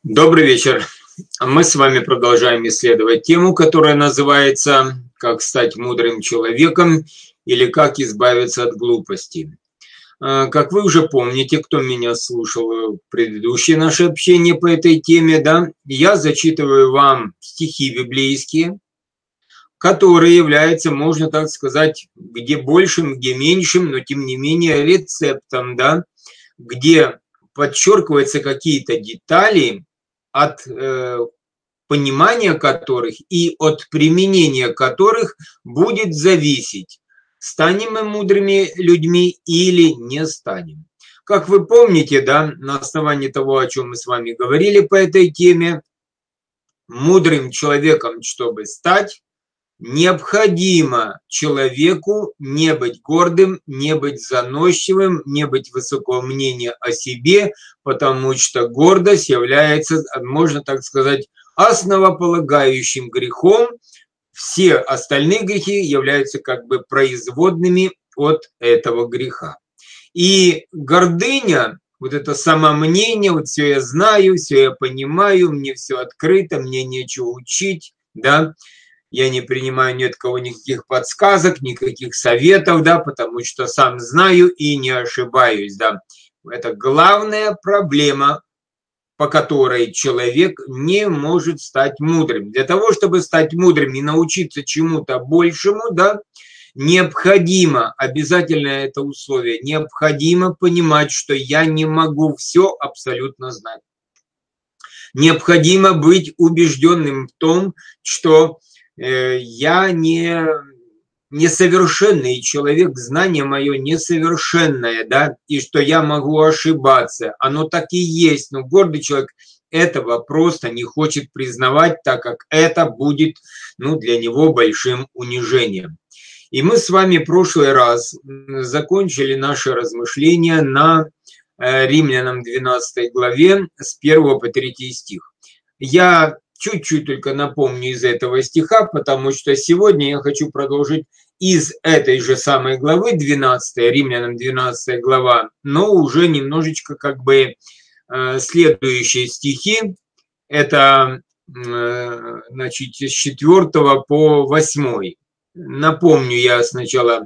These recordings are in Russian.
Добрый вечер. Мы с вами продолжаем исследовать тему, которая называется «Как стать мудрым человеком» или «Как избавиться от глупости». Как вы уже помните, кто меня слушал в предыдущее наше общение по этой теме, да, я зачитываю вам стихи библейские, которые являются, можно так сказать, где большим, где меньшим, но тем не менее рецептом, да, где подчеркиваются какие-то детали, от понимания которых и от применения которых будет зависеть, станем мы мудрыми людьми или не станем. Как вы помните, да, на основании того, о чем мы с вами говорили по этой теме, мудрым человеком, чтобы стать, необходимо человеку не быть гордым, не быть заносчивым, не быть высокого мнения о себе, потому что гордость является, можно так сказать, основополагающим грехом. Все остальные грехи являются как бы производными от этого греха. И гордыня, вот это самомнение, вот все я знаю, все я понимаю, мне все открыто, мне нечего учить, да, я не принимаю ни от кого никаких подсказок, никаких советов, да, потому что сам знаю и не ошибаюсь, да. Это главная проблема, по которой человек не может стать мудрым. Для того, чтобы стать мудрым и научиться чему-то большему, да, необходимо, обязательно это условие, необходимо понимать, что я не могу все абсолютно знать. Необходимо быть убежденным в том, что я несовершенный человек, знание мое несовершенное, да, и что я могу ошибаться. Оно так и есть, но гордый человек этого просто не хочет признавать, так как это будет, для него большим унижением. И мы с вами в прошлый раз закончили наши размышления на Римлянам 12 главе с 1 по 3 стих. Я чуть-чуть только напомню из этого стиха, потому что сегодня я хочу продолжить из этой же самой главы 12, Римлянам 12 глава, но уже немножечко как бы следующие стихи, это значит с 4 по 8. Напомню я сначала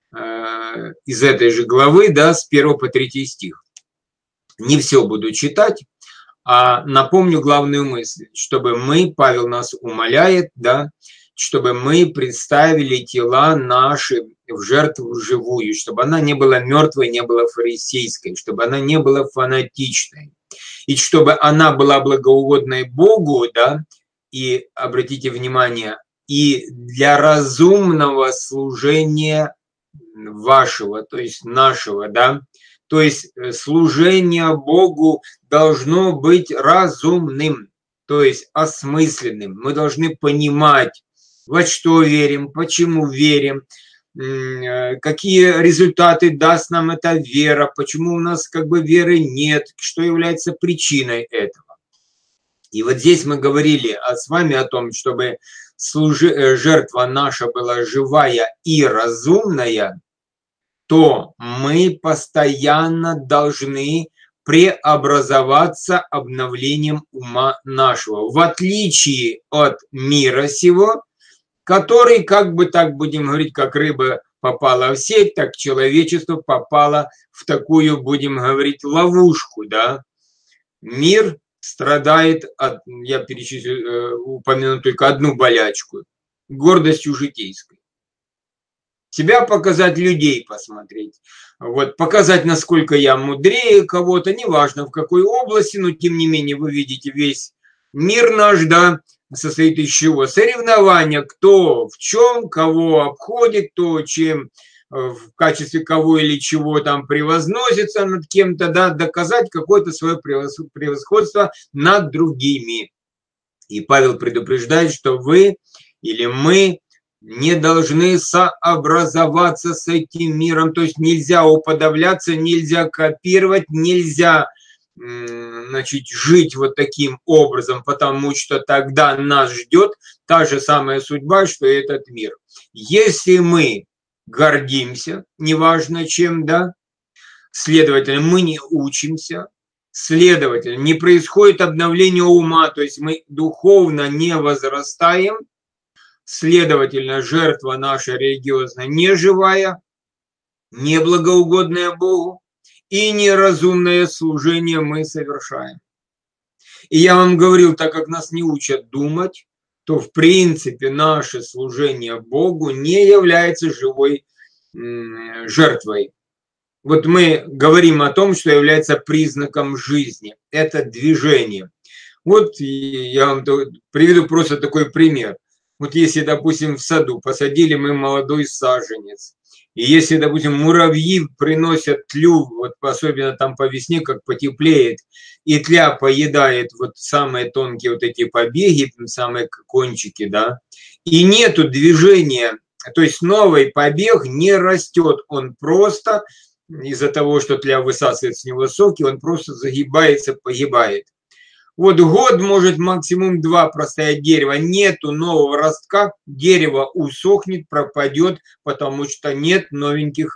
из этой же главы, да, с 1 по 3 стих. Не все буду читать, а напомню главную мысль, чтобы мы, Павел нас умоляет, да, чтобы мы представили тела наши в жертву живую, чтобы она не была мертвой, не была фарисейской, чтобы она не была фанатичной, и чтобы она была благоугодной Богу, да, и, обратите внимание, и для разумного служения вашего, то есть нашего, да, то есть служение Богу должно быть разумным, то есть осмысленным. Мы должны понимать, во что верим, почему верим, какие результаты даст нам эта вера, почему у нас как бы веры нет, что является причиной этого. И вот здесь мы говорили с вами о том, чтобы жертва наша была живая и разумная, то мы постоянно должны преобразоваться обновлением ума нашего, в отличие от мира сего, который, как бы так будем говорить, как рыба попала в сеть, так человечество попало в такую, будем говорить, ловушку, да. Мир страдает от, я упомяну только одну болячку, гордостью житейской. Себя показать, людей посмотреть. Вот, показать, насколько я мудрее кого-то, неважно в какой области, но тем не менее вы видите весь мир наш, да, состоит из чего? Соревнования, кто в чем, кого обходит, кто чем в качестве кого или чего там превозносится над кем-то, да, доказать какое-то свое превосходство над другими. И Павел предупреждает, что вы или мы не должны сообразоваться с этим миром, то есть нельзя уподобляться, нельзя копировать, нельзя, значит, жить вот таким образом, потому что тогда нас ждет та же самая судьба, что и этот мир. Если мы гордимся, неважно чем, да, следовательно, мы не учимся, Следовательно, не происходит обновление ума, то есть мы духовно не возрастаем, следовательно, жертва наша религиозная не живая, не благоугодная Богу, и неразумное служение мы совершаем. И я вам говорил, так как нас не учат думать, то в принципе наше служение Богу не является живой жертвой. Вот мы говорим о том, что является признаком жизни. Это движение. Вот я вам приведу просто такой пример. Вот если, допустим, в саду посадили мы молодой саженец, и если, допустим, муравьи приносят тлю, вот особенно там по весне, как потеплеет, и тля поедает вот самые тонкие вот эти побеги, самые кончики, да, и нету движения, то есть новый побег не растет, он просто из-за того, что тля высасывает с него соки, он просто загибается, погибает. Вот год, может, максимум 2 простоять дерево, нету нового ростка, дерево усохнет, пропадет, потому что нет новеньких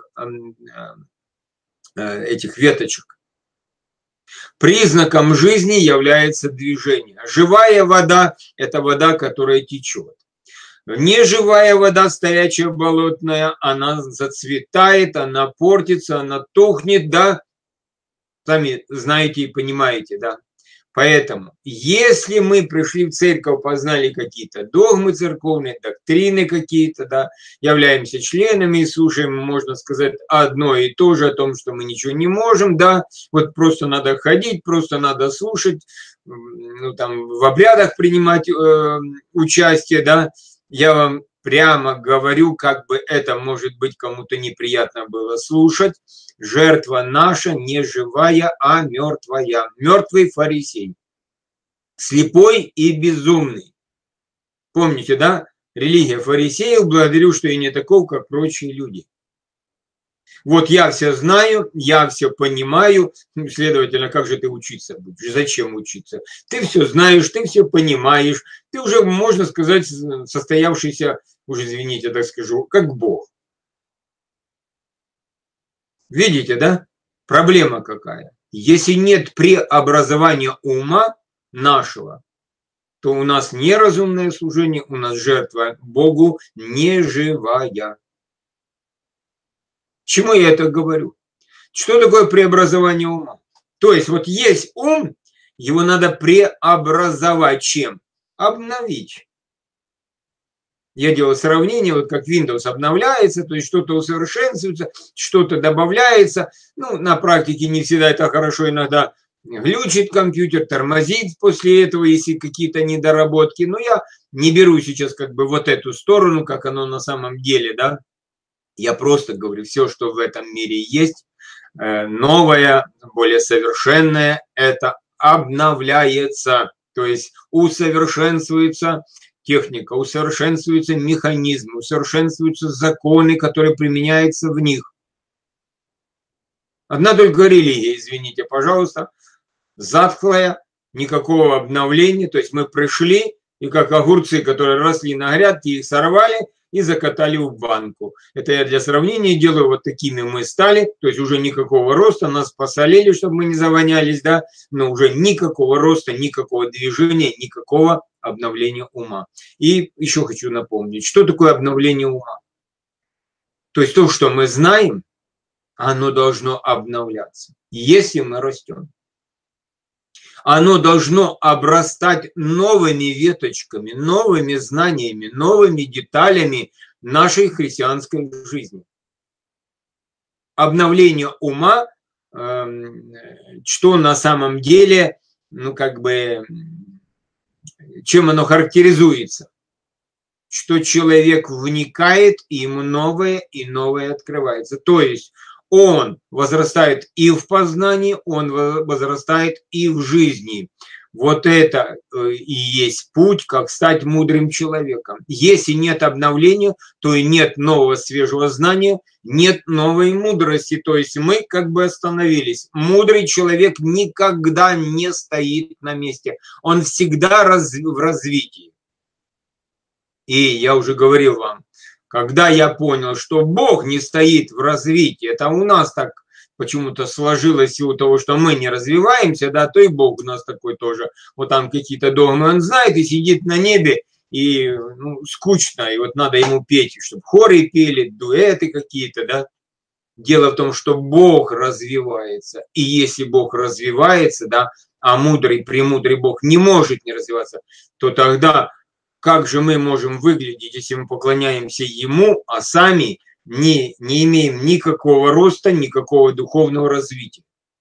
этих веточек. Признаком жизни является движение. Живая вода – это вода, которая течет. Неживая вода, стоячая болотная, она зацветает, она портится, она тухнет, да, сами знаете и понимаете, да. Поэтому, если мы пришли в церковь, познали какие-то догмы церковные, доктрины какие-то, да, являемся членами и слушаем, можно сказать, одно и то же о том, что мы ничего не можем, да, вот просто надо ходить, просто надо слушать, ну, там, в обрядах принимать участие, да, я вам прямо говорю, как бы это, может быть, кому-то неприятно было слушать, жертва наша не живая, а мертвая. Мертвый фарисей. Слепой и безумный. Помните, да? Религия фарисеев, благодарю, что я не таков, как прочие люди. Вот я все знаю, я все понимаю, следовательно, как же ты учиться будешь? Зачем учиться? Ты все знаешь, ты все понимаешь, ты уже, можно сказать, состоявшийся, уже извините, так скажу, как Бог. Видите, да? Проблема какая? Если нет преобразования ума нашего, то у нас неразумное служение, у нас жертва Богу неживая. Чему я это говорю? Что такое преобразование ума? То есть вот есть ум, его надо преобразовать чем? Обновить. Я делаю сравнение, вот как Windows обновляется, то есть что-то усовершенствуется, что-то добавляется. Ну, на практике не всегда это хорошо, иногда глючит компьютер, тормозит после этого, если какие-то недоработки. Но я не беру сейчас как бы вот эту сторону, как оно на самом деле, да. Я просто говорю, все, что в этом мире есть, новое, более совершенное, это обновляется, то есть усовершенствуется техника, усовершенствуются механизмы, усовершенствуются законы, которые применяются в них. Одна только религия, извините, пожалуйста, затхлая, никакого обновления, то есть мы пришли, и как огурцы, которые росли на грядке, их сорвали и закатали в банку. Это я для сравнения делаю, вот такими мы стали, то есть уже никакого роста, нас посолили, чтобы мы не завонялись, да, но уже никакого роста, никакого движения, никакого обновления ума. И еще хочу напомнить, что такое обновление ума? То есть то, что мы знаем, оно должно обновляться, если мы растем. Оно должно обрастать новыми веточками, новыми знаниями, новыми деталями нашей христианской жизни. Обновление ума, что на самом деле, ну как бы, чем оно характеризуется? Что человек вникает, и ему новое и новое открывается. То есть он возрастает и в познании, он возрастает и в жизни. Вот это и есть путь, как стать мудрым человеком. Если нет обновления, то и нет нового свежего знания, нет новой мудрости. То есть мы как бы остановились. Мудрый человек никогда не стоит на месте. Он всегда в развитии. И я уже говорил вам, когда я понял, что Бог не стоит в развитии, это у нас так почему-то сложилось в силу того, что мы не развиваемся, да, то и Бог у нас такой тоже. Вот там какие-то догмы он знает и сидит на небе, и скучно, и вот надо ему петь, чтобы хоры пели, дуэты какие-то, да. Дело в том, что Бог развивается, и если Бог развивается, да, а мудрый, премудрый Бог не может не развиваться, то тогда как же мы можем выглядеть, если мы поклоняемся Ему, а сами не имеем никакого роста, никакого духовного развития?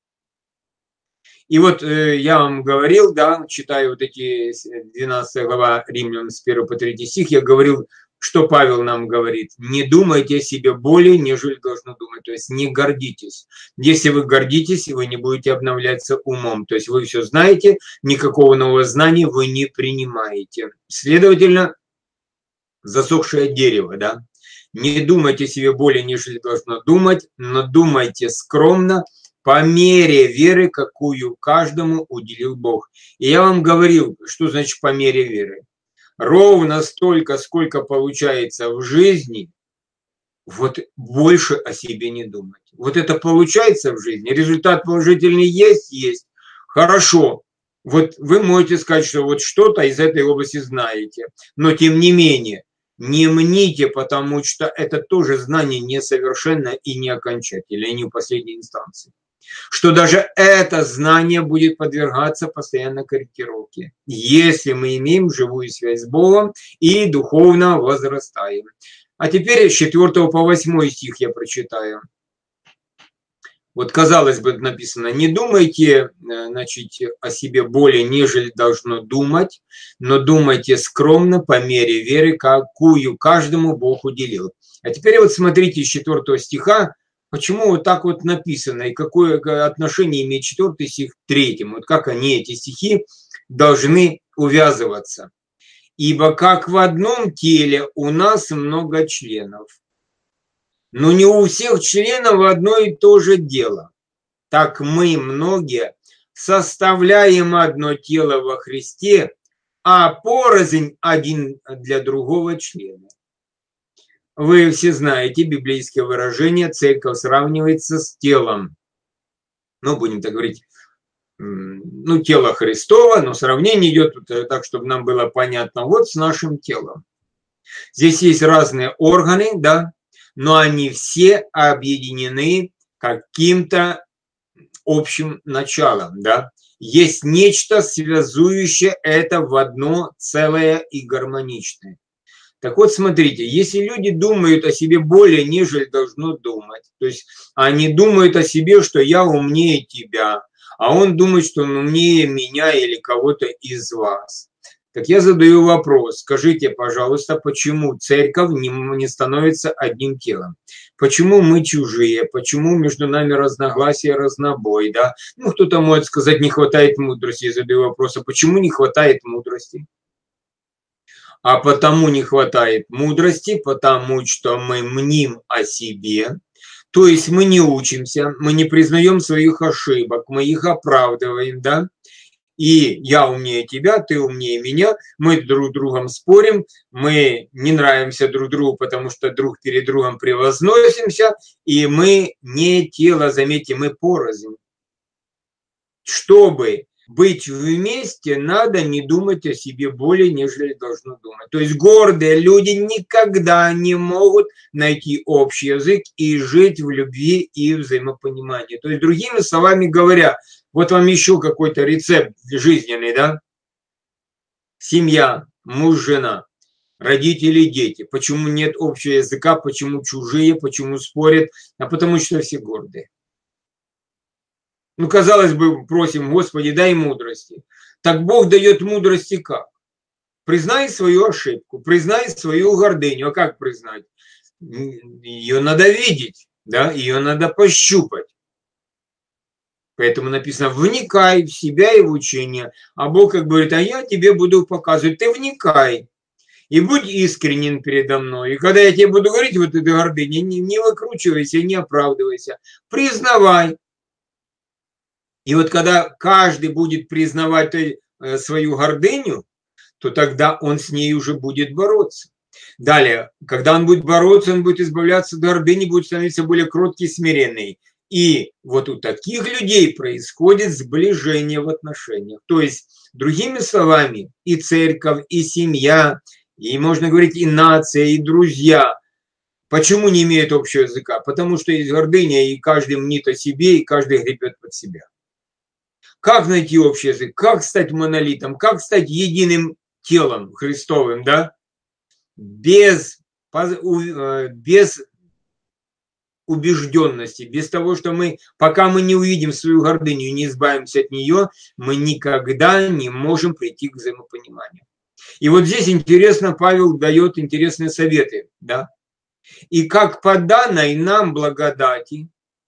И вот я вам говорил, да, читаю вот эти 12 глава Римлянам с 1 по 3 стих, я говорил, что Павел нам говорит: не думайте о себе более, нежели должно думать, то есть не гордитесь. Если вы гордитесь, вы не будете обновляться умом, то есть вы все знаете, никакого нового знания вы не принимаете. Следовательно, засохшее дерево, да, не думайте о себе более, нежели должно думать, но думайте скромно, по мере веры, какую каждому уделил Бог. И я вам говорил, что значит по мере веры. Ровно столько, сколько получается в жизни, вот больше о себе не думать. Вот это получается в жизни, результат положительный есть. Хорошо, вот вы можете сказать, что вот что-то из этой области знаете, но тем не менее, не мните, потому что это тоже знание несовершенно и не окончательное, и не в последней инстанции. Что даже это знание будет подвергаться постоянной корректировке, если мы имеем живую связь с Богом и духовно возрастаем. А теперь с 4 по 8 стих я прочитаю. Вот, казалось бы, написано: не думайте, значит, о себе более, нежели должно думать, но думайте скромно по мере веры, какую каждому Бог уделил. А теперь вот смотрите с 4 стиха, почему вот так вот написано, и какое отношение имеет 4 стих к 3. Вот как они, эти стихи, должны увязываться. Ибо как в одном теле у нас много членов, но не у всех членов одно и то же дело. Так мы, многие, составляем одно тело во Христе, а порознь один для другого члена. Вы все знаете библейское выражение: церковь сравнивается с телом. Ну, будем так говорить, тело Христово, но сравнение идет так, чтобы нам было понятно, вот с нашим телом. Здесь есть разные органы, да, но они все объединены каким-то общим началом, да. Есть нечто, связующее это в одно целое и гармоничное. Так вот, смотрите, если люди думают о себе более, нежели должно думать, то есть они думают о себе, что я умнее тебя, а он думает, что он умнее меня или кого-то из вас. Так я задаю вопрос: скажите, пожалуйста, почему церковь не становится одним телом? Почему мы чужие? Почему между нами разногласия, разнобой? Да? Кто-то может сказать: не хватает мудрости. Я задаю вопрос: а почему не хватает мудрости? А потому не хватает мудрости, потому что мы мним о себе, то есть мы не учимся, мы не признаем своих ошибок, мы их оправдываем, да? И я умнее тебя, ты умнее меня, мы друг с другом спорим, мы не нравимся друг другу, потому что друг перед другом превозносимся, и мы не тело, заметьте, мы порознь. Чтобы быть вместе, надо не думать о себе более, нежели должно думать. То есть гордые люди никогда не могут найти общий язык и жить в любви и взаимопонимании. То есть, другими словами говоря, вот вам еще какой-то рецепт жизненный, да? Семья, муж, жена, родители, дети. Почему нет общего языка, почему чужие, почему спорят? А потому что все гордые. Казалось бы, просим: Господи, дай мудрости. Так Бог дает мудрости как? Признай свою ошибку, признай свою гордыню. А как признать? Ее надо видеть, да? Ее надо пощупать. Поэтому написано: вникай в себя и в учение. А Бог как говорит: а я тебе буду показывать. Ты вникай и будь искренен передо мной. И когда я тебе буду говорить вот этой гордыне, не выкручивайся, не оправдывайся. Признавай. И вот когда каждый будет признавать свою гордыню, то тогда он с ней уже будет бороться. Далее, когда он будет бороться, он будет избавляться от гордыни, будет становиться более кроткий, смиренный. И вот у таких людей происходит сближение в отношениях. То есть, другими словами, и церковь, и семья, и, можно говорить, и нация, и друзья. Почему не имеют общего языка? Потому что есть гордыня, и каждый мнит о себе, и каждый гребет под себя. Как найти общий язык? Как стать монолитом? Как стать единым телом Христовым, да? Без убежденности, без того, что пока мы не увидим свою гордыню и не избавимся от нее, мы никогда не можем прийти к взаимопониманию. И вот здесь интересно, Павел дает интересные советы, да? И как по данной нам благодати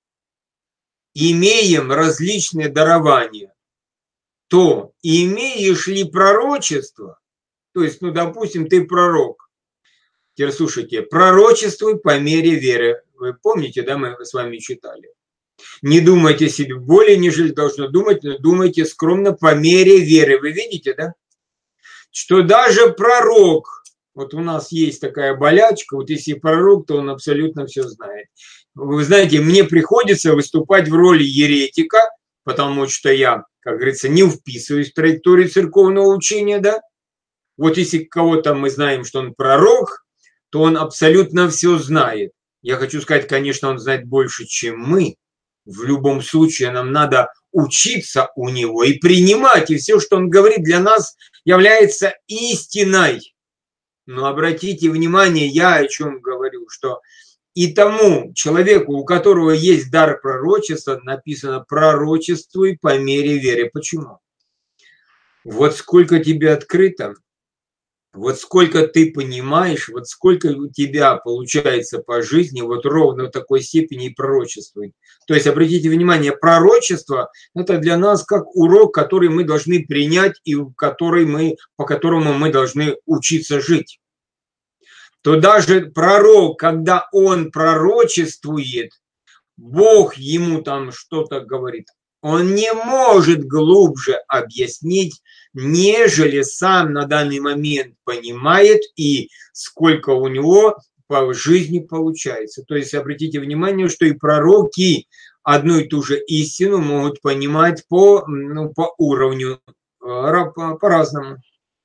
имеем различные дарования, то имеешь ли пророчество, то есть, допустим, ты пророк, теперь слушайте, пророчествуй по мере веры. Вы помните, да, мы с вами читали. Не думайте себе более, нежели должно думать, но думайте скромно по мере веры. Вы видите, да? Что даже пророк, вот у нас есть такая болячка, вот если пророк, то он абсолютно все знает. Вы знаете, мне приходится выступать в роли еретика, потому что я, как говорится, не вписываюсь в траекторию церковного учения, да? Вот если кого-то мы знаем, что он пророк, то он абсолютно все знает. Я хочу сказать, конечно, он знает больше, чем мы. В любом случае нам надо учиться у него и принимать, и все, что он говорит, для нас является истиной. Но обратите внимание, я о чем говорю, что и тому человеку, у которого есть дар пророчества, написано «пророчествуй по мере веры». Почему? Вот сколько тебе открыто, вот сколько ты понимаешь, вот сколько у тебя получается по жизни, вот ровно в такой степени и пророчествует. То есть, обратите внимание, пророчество – это для нас как урок, который мы должны принять и по которому мы должны учиться жить. То даже пророк, когда он пророчествует, Бог ему там что-то говорит, он не может глубже объяснить, нежели сам на данный момент понимает и сколько у него по жизни получается. То есть обратите внимание, что и пророки одну и ту же истину могут понимать по уровню, по-разному.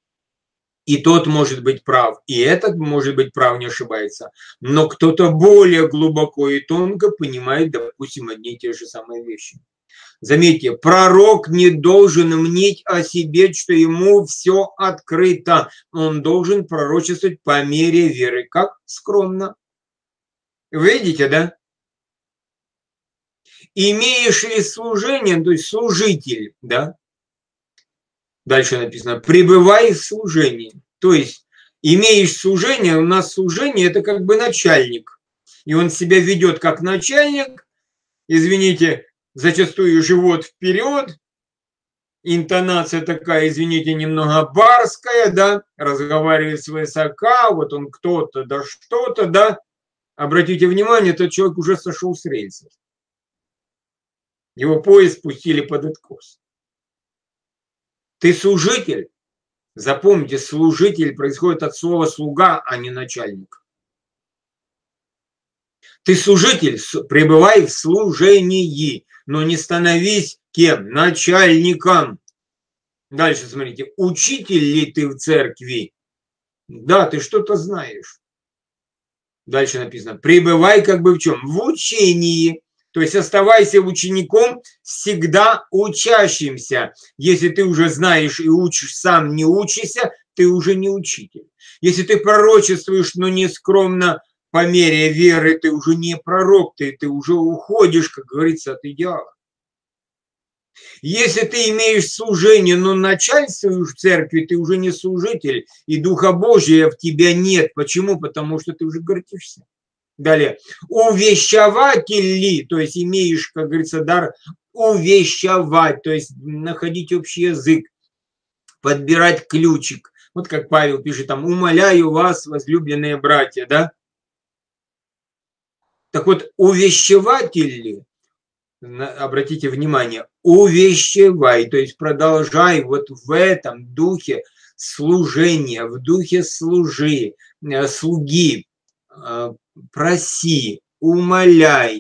И тот может быть прав, и этот может быть прав, не ошибается. Но кто-то более глубоко и тонко понимает, допустим, одни и те же самые вещи. Заметьте, пророк не должен мнить о себе, что ему все открыто. Он должен пророчествовать по мере веры. Как скромно. Вы видите, да? Имеешь ли служение, то есть служитель, да? Дальше написано, пребывай в служении. То есть, имеешь служение, у нас служение – это как бы начальник. И он себя ведет как начальник, извините, зачастую живот вперед, интонация такая, извините, немного барская, да, разговаривает свысока, вот он кто-то, да что-то, да. Обратите внимание, этот человек уже сошел с рельсов. Его поезд спустили под откос. Ты служитель. Запомните, служитель происходит от слова слуга, а не начальник. Ты служитель, пребывай в служении, но не становись кем? Начальником. Дальше смотрите, учитель ли ты в церкви? Да, ты что-то знаешь. Дальше написано, пребывай как бы в чем? В учении. То есть оставайся учеником, всегда учащимся. Если ты уже знаешь и учишь, сам не учишься, ты уже не учитель. Если ты пророчествуешь, но не скромно по мере веры, ты уже не пророк, ты уже уходишь, как говорится, от идеала. Если ты имеешь служение, но начальствуешь в церкви, ты уже не служитель, и Духа Божия в тебя нет. Почему? Потому что ты уже гордишься. Далее. Увещеватель ли, то есть имеешь, как говорится, дар увещевать, то есть находить общий язык, подбирать ключик. Вот как Павел пишет там, умоляю вас, возлюбленные братья, да? Так вот, увещеватель ли, обратите внимание, увещевай, то есть продолжай вот в этом духе служения, в духе слуги, проси, умоляй,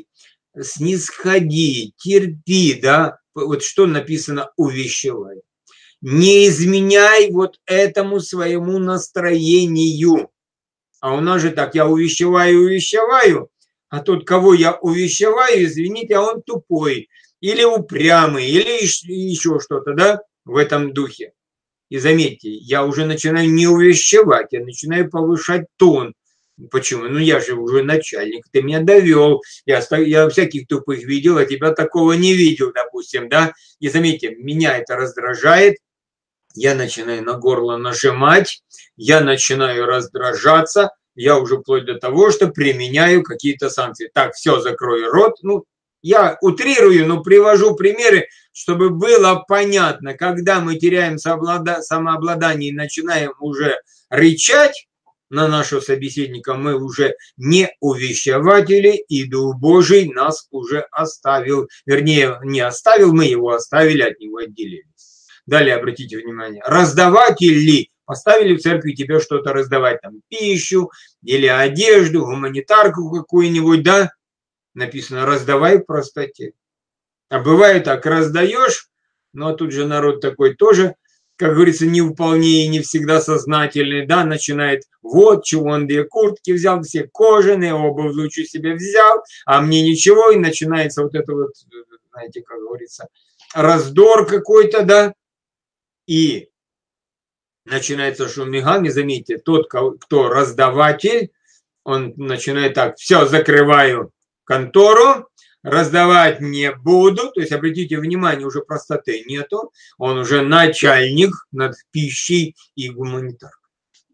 снисходи, терпи, да, вот что написано увещевай. Не изменяй вот этому своему настроению. А у нас же так, я увещеваю, а тот, кого я увещеваю, извините, а он тупой, или упрямый, или еще что-то, да, в этом духе. И заметьте, я уже начинаю не увещевать, я начинаю повышать тон. Почему? Ну, я же уже начальник, ты меня довел, я всяких тупых видел, а тебя такого не видел, допустим, да. И заметьте, меня это раздражает, я начинаю на горло нажимать, я начинаю раздражаться, я уже вплоть до того, что применяю какие-то санкции. Так, все, закрой рот. Ну, я утрирую, но привожу примеры, чтобы было понятно, когда мы теряем самообладание и начинаем уже рычать на нашего собеседника, мы уже не увещеватели, и Дух Божий нас уже оставил. Вернее, не оставил, мы его оставили, от него отделились. Далее обратите внимание, раздаватель ли? Поставили в церкви тебе что-то раздавать, там пищу или одежду, гуманитарку какую-нибудь, да? Написано, раздавай в простоте. А бывает так, раздаешь, но тут же народ такой тоже, как говорится, не вполне и не всегда сознательный, да, начинает, вот, чего он 2 куртки взял, все кожаные, обувь лучше себе взял, а мне ничего, и начинается вот это вот, знаете, как говорится, раздор какой-то, да, и начинается шум и гам, и заметьте, тот, кто раздаватель, он начинает так, все, закрываю контору, раздавать не буду, то есть обратите внимание, уже простоты нету, он уже начальник над пищей и гуманитаркой.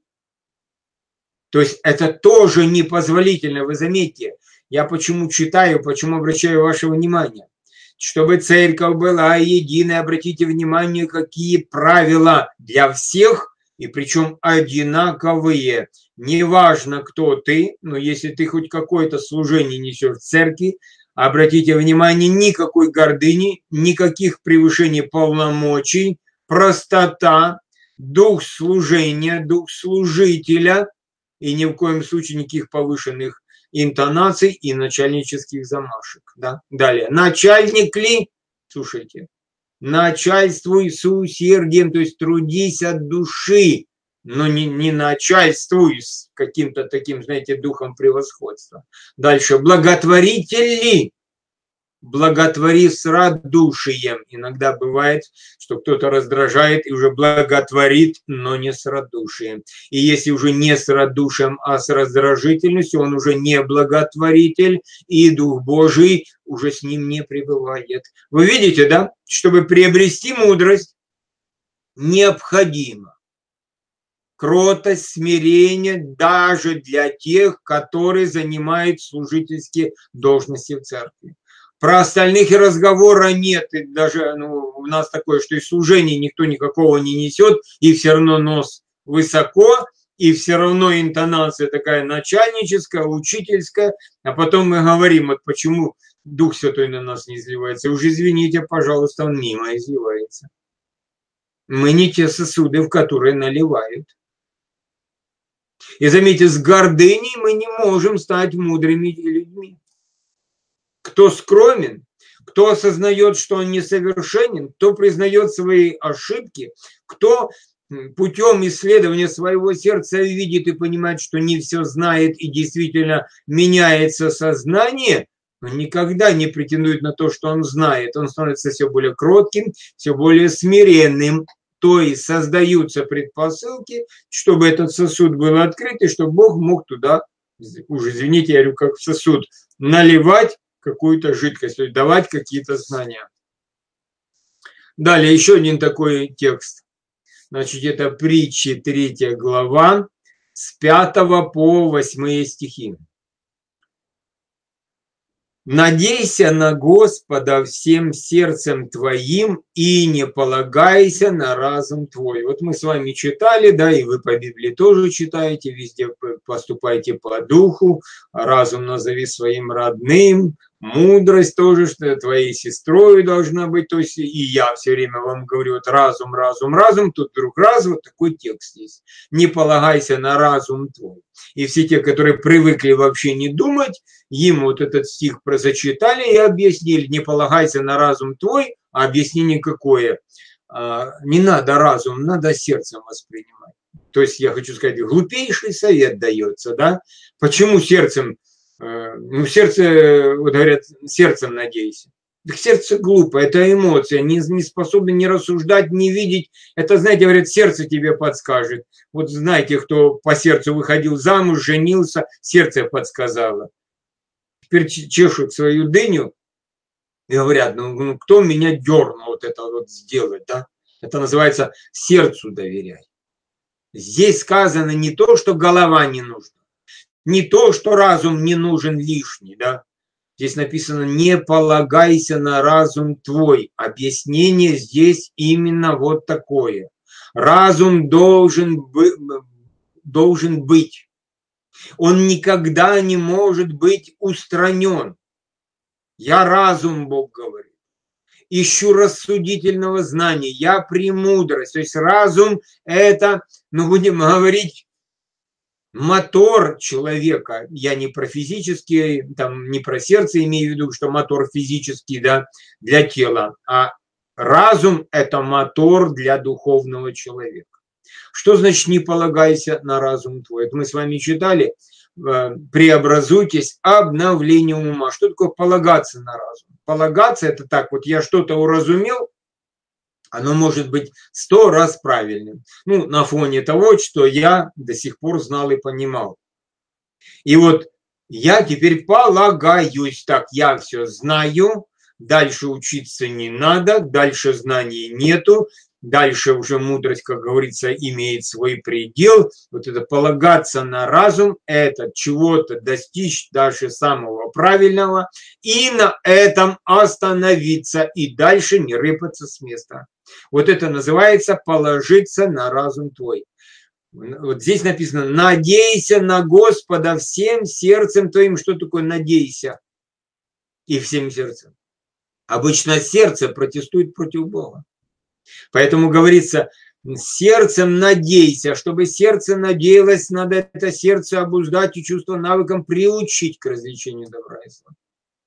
То есть это тоже непозволительно, вы заметьте, я почему читаю, почему обращаю ваше внимание. Чтобы церковь была единой, обратите внимание, какие правила для всех, и причем одинаковые. Неважно, кто ты, но если ты хоть какое-то служение несешь в церкви, обратите внимание, никакой гордыни, никаких превышений полномочий, простота, дух служения, дух служителя, и ни в коем случае никаких повышенных интонаций и начальнических замашек. Да? Далее. Начальник ли? Слушайте. Начальствуй с усердием, то есть трудись от души, но не начальствуй с каким-то таким, знаете, духом превосходства. Дальше. Благотворитель ли? Благотвори с радушием. Иногда бывает, что кто-то раздражает и уже благотворит, но не с радушием. И если уже не с радушием, а с раздражительностью, он уже не благотворитель, и Дух Божий уже с ним не пребывает. Вы видите, да? Чтобы приобрести мудрость, необходимо кротость, смирение даже для тех, которые занимают служительские должности в церкви. Про остальных и разговора нет, и даже у нас такое, что и служение никто никакого не несет, и все равно нос высоко, и все равно интонация такая начальническая, учительская, а потом мы говорим, вот почему Дух Святой на нас не изливается. Уж извините, пожалуйста, он мимо изливается. Мы не те сосуды, в которые наливают. И заметьте, с гордыней мы не можем стать мудрыми людьми. Кто скромен, кто осознает, что он несовершенен, кто признает свои ошибки, кто путем исследования своего сердца видит и понимает, что не все знает и действительно меняется сознание, он никогда не претендует на то, что он знает. Он становится все более кротким, все более смиренным. То есть создаются предпосылки, чтобы этот сосуд был открыт, и чтобы Бог мог туда, уже извините, я говорю, как в сосуд, наливать какую-то жидкость, то есть давать какие-то знания. Далее еще один такой текст. Значит, это притчи 3 глава с 5 по 8 стихи. «Надейся на Господа всем сердцем твоим и не полагайся на разум твой». Вот мы с вами читали, да, и вы по Библии тоже читаете, везде поступайте по духу, разум назови своим родным, Мудрость тоже, что твоей сестрой должна быть, то есть и я все время вам говорю, вот разум, разум, разум, тут вдруг раз, вот такой текст есть. Не полагайся на разум твой. И все те, которые привыкли вообще не думать, им вот этот стих зачитали и объяснили, не полагайся на разум твой, а объяснение какое? Не надо разум, надо сердцем воспринимать. То есть я хочу сказать, глупейший совет дается, да? Почему сердцем? Ну, сердце, вот говорят, сердцем надейся. Так сердце глупо, это эмоция, не способна не рассуждать, не видеть. Это, знаете, говорят, сердце тебе подскажет. Вот знаете, кто по сердцу выходил замуж, женился, сердце подсказало. Теперь чешут свою дыню и говорят, ну кто меня дернул вот это вот сделать, да? Это называется сердцу доверяй. Здесь сказано не то, что голова не нужна. Не то, что разум не нужен лишний, да. Здесь написано, не полагайся на разум твой. Объяснение здесь именно вот такое. Разум должен быть. Он никогда не может быть устранен. Я разум, Бог говорит. Ищу рассудительного знания. Я премудрость. То есть разум это, будем говорить, мотор человека, я не про физический, там, не про сердце имею в виду, что мотор физический, да, для тела, а разум – это мотор для духовного человека. Что значит «не полагайся на разум твой»? Это мы с вами читали, преобразуйтесь обновлением ума. Что такое полагаться на разум? Полагаться – это так, вот я что-то уразумел, оно может быть 100 раз правильным. На фоне того, что я до сих пор знал и понимал. И вот я теперь полагаюсь, так, я все знаю, дальше учиться не надо, дальше знаний нету, дальше уже мудрость, как говорится, имеет свой предел. Вот это полагаться на разум, это чего-то достичь даже самого правильного, и на этом остановиться, и дальше не рыпаться с места. Вот это называется положиться на разум твой. Вот здесь написано, надейся на Господа всем сердцем твоим. Что такое надейся? И всем сердцем. Обычно сердце протестует против Бога. Поэтому говорится, сердцем надейся. Чтобы сердце надеялось, надо это сердце обуздать и чувство навыком приучить к развлечению добра и зла.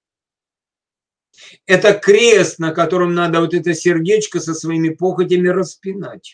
Это крест, на котором надо вот это сердечко со своими похотями распинать.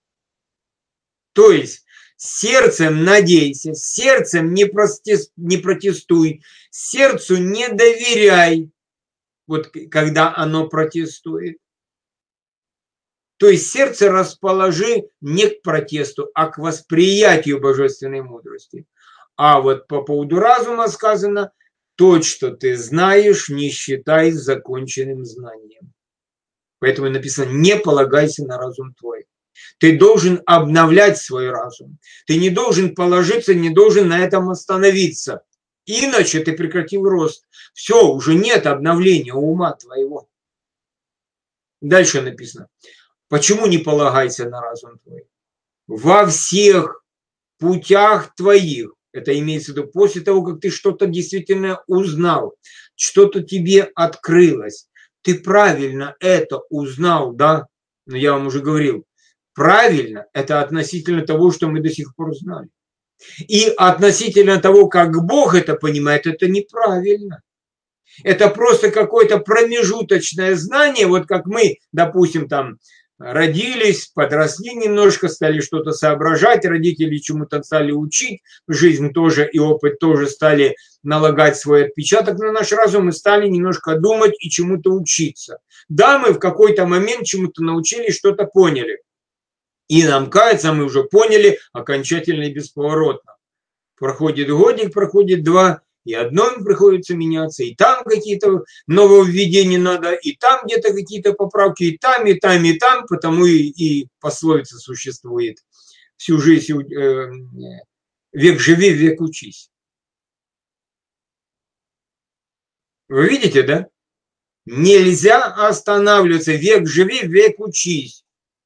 То есть сердцем надейся, сердцем не протестуй, сердцу не доверяй, вот когда оно протестует. То есть сердце расположи не к протесту, а к восприятию божественной мудрости. А вот по поводу разума сказано, то, что ты знаешь, не считай законченным знанием. Поэтому написано, не полагайся на разум твой. Ты должен обновлять свой разум. Ты не должен положиться, не должен на этом остановиться. Иначе ты прекратил рост. Все, уже нет обновления ума твоего. Дальше написано. Почему не полагайся на разум твой? Во всех путях твоих. Это имеется в виду после того, как ты что-то действительно узнал, что-то тебе открылось. Ты правильно это узнал, да? Но я вам уже говорил, правильно – это относительно того, что мы до сих пор знали. И относительно того, как Бог это понимает, это неправильно. Это просто какое-то промежуточное знание, вот как мы, допустим, там родились, подросли немножко, стали что-то соображать, родители чему-то стали учить, жизнь тоже и опыт тоже стали налагать свой отпечаток на наш разум и стали немножко думать и чему-то учиться. Да, мы в какой-то момент чему-то научились, что-то поняли. И нам кажется, мы уже поняли окончательно и бесповоротно. Проходит годик, проходит два, и одном приходится меняться, и там какие-то нововведения надо, и там где-то какие-то поправки, и там, и там, и там, потому и пословица существует. Всю жизнь век живи, век учись. Вы видите, да? Нельзя останавливаться, век живи, век учись.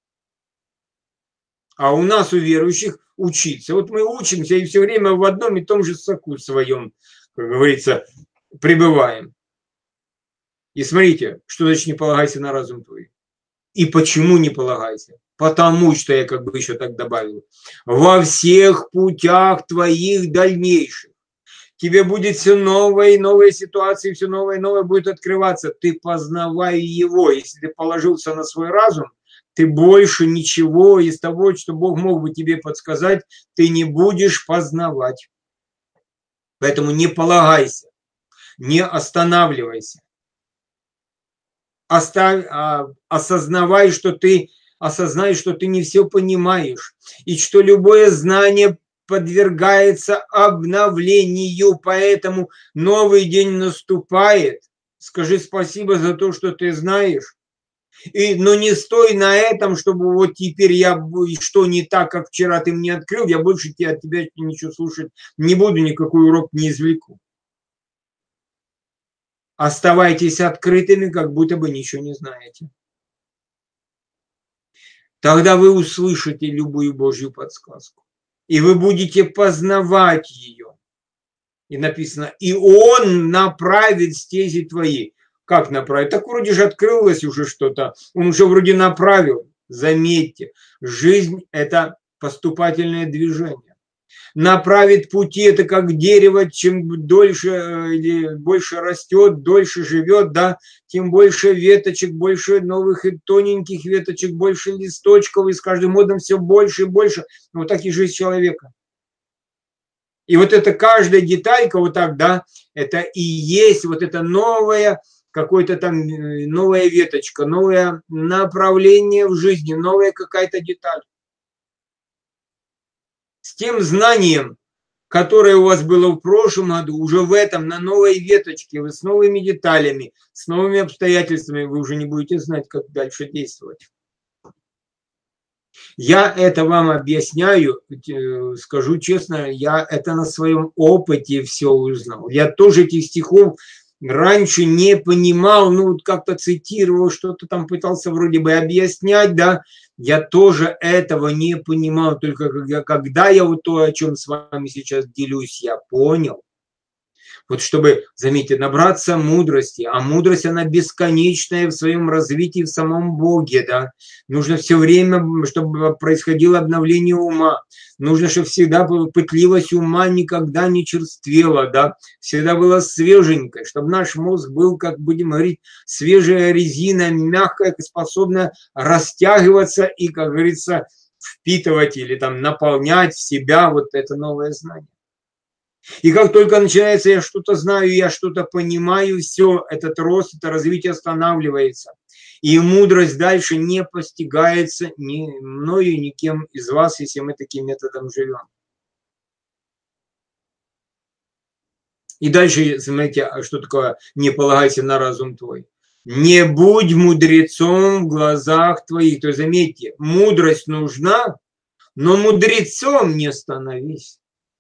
А у нас, у верующих, учиться. Вот мы учимся и все время в одном и том же соку своем, как говорится, пребываем. И смотрите, что значит не полагайся на разум твой. И почему не полагайся? Потому что, я как бы еще так добавил, во всех путях твоих дальнейших тебе будет все новые и новые ситуации, все новое и новое будет открываться. Ты познавай его. Если ты положился на свой разум, ты больше ничего из того, что Бог мог бы тебе подсказать, ты не будешь познавать. Поэтому не полагайся, не останавливайся. Осознай, что ты не все понимаешь, и что любое знание подвергается обновлению, поэтому новый день наступает. Скажи спасибо за то, что ты знаешь. Но не стой на этом, чтобы вот теперь что не так, как вчера ты мне открыл, я больше от тебя ничего слушать не буду, никакой урок не извлеку. Оставайтесь открытыми, как будто бы ничего не знаете. Тогда вы услышите любую Божью подсказку. И вы будете познавать ее. И написано, и Он направит стези твои. Как направить? Так вроде же открылось уже что-то. Он уже вроде направил. Заметьте, жизнь – это поступательное движение. Направит пути, это как дерево, чем дольше или больше растет, дольше живет, да, тем больше веточек, больше новых и тоненьких веточек, больше листочков, и с каждым годом все больше и больше. Вот так и жизнь человека. И вот это каждая деталька вот так, да, это и есть вот это новая, какой-то там новая веточка, новое направление в жизни, новая какая-то деталь. С тем знанием, которое у вас было в прошлом году, уже в этом, на новой веточке, вы с новыми деталями, с новыми обстоятельствами, вы уже не будете знать, как дальше действовать. Я это вам объясняю, скажу честно, я это на своем опыте все узнал. Я тоже этих стихов раньше не понимал, ну, как-то цитировал, что-то там пытался вроде бы объяснять, да, я тоже этого не понимал, только когда я вот то, о чем с вами сейчас делюсь, я понял. Вот чтобы, заметьте, набраться мудрости, а мудрость, она бесконечная в своем развитии в самом Боге, да. Нужно все время, чтобы происходило обновление ума. Нужно, чтобы всегда пытливость ума никогда не черствела, да. Всегда была свеженькой, чтобы наш мозг был, как будем говорить, свежая резина, мягкая, способная растягиваться и, как говорится, впитывать или там наполнять в себя вот это новое знание. И как только начинается я что-то знаю, я что-то понимаю, все, этот рост, это развитие останавливается. И мудрость дальше не постигается ни мною, ни кем из вас, если мы таким методом живем. И дальше, смотрите, что такое «не полагайся на разум твой». Не будь мудрецом в глазах твоих. То есть, заметьте, мудрость нужна, но мудрецом не становись.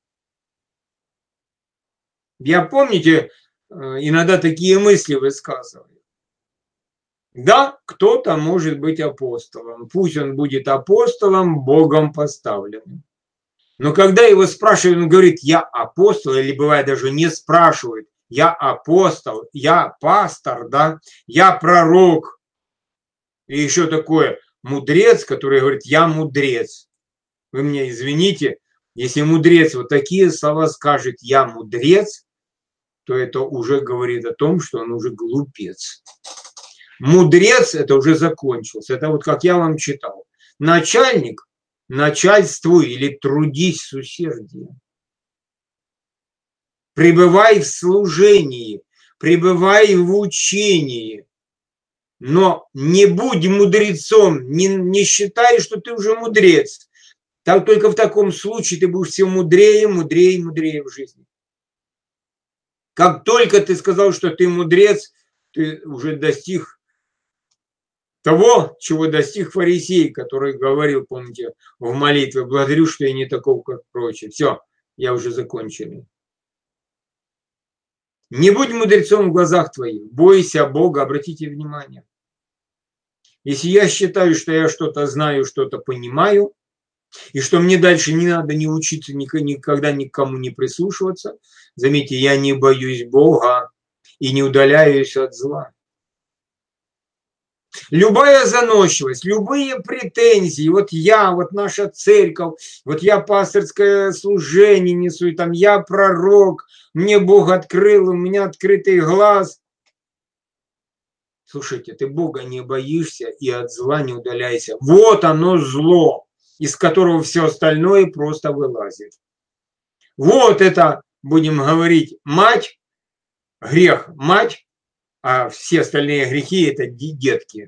Я, помните, иногда такие мысли высказываю. Да, кто-то может быть апостолом. Пусть он будет апостолом, Богом поставленным. Но когда его спрашивают, он говорит, я апостол, или бывает даже не спрашивают, я апостол, я пастор, да, я пророк. И еще такое, мудрец, который говорит, я мудрец. Вы меня извините, если мудрец вот такие слова скажет, я мудрец, то это уже говорит о том, что он уже глупец. Мудрец – это уже закончился. Это вот как я вам читал. Начальник – начальствуй или трудись с усердием. Пребывай в служении, пребывай в учении. Но не будь мудрецом, не считай, что ты уже мудрец. Так только в таком случае ты будешь все мудрее, мудрее, мудрее в жизни. Как только ты сказал, что ты мудрец, ты уже достиг того, чего достиг фарисей, который говорил, помните, в молитве, благодарю, что я не таков, как прочие. Все, я уже закончил. Не будь мудрецом в глазах твоих, бойся Бога, обратите внимание. Если я считаю, что я что-то знаю, что-то понимаю, и что мне дальше не надо не учиться, никогда никому не прислушиваться, заметьте, я не боюсь Бога и не удаляюсь от зла. Любая заносчивость, любые претензии, вот я, вот наша церковь, вот я пасторское служение несу, и там я пророк, мне Бог открыл, у меня открытый глаз. Слушайте, ты Бога не боишься и от зла не удаляйся. Вот оно зло, из которого все остальное просто вылазит. Вот это, будем говорить, мать, грех мать, а все остальные грехи это детки.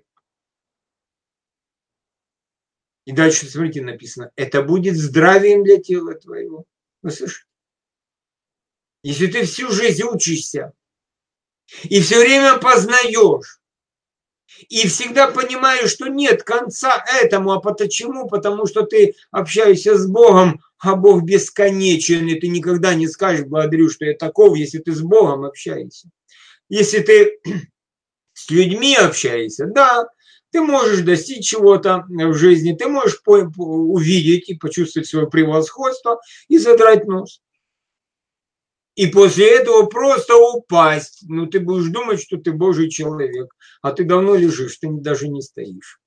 И дальше, смотрите, написано, это будет здравием для тела твоего. Вы слышите? Если ты всю жизнь учишься и все время познаешь, и всегда понимаешь, что нет конца этому, а почему? Потому что ты общаешься с Богом, а Бог бесконечен, и ты никогда не скажешь, благодарю, что я таков, если ты с Богом общаешься. Если ты с людьми общаешься, да, ты можешь достичь чего-то в жизни, ты можешь увидеть и почувствовать свое превосходство и задрать нос. И после этого просто упасть. Ну, ты будешь думать, что ты Божий человек, а ты давно лежишь, ты даже не стоишь.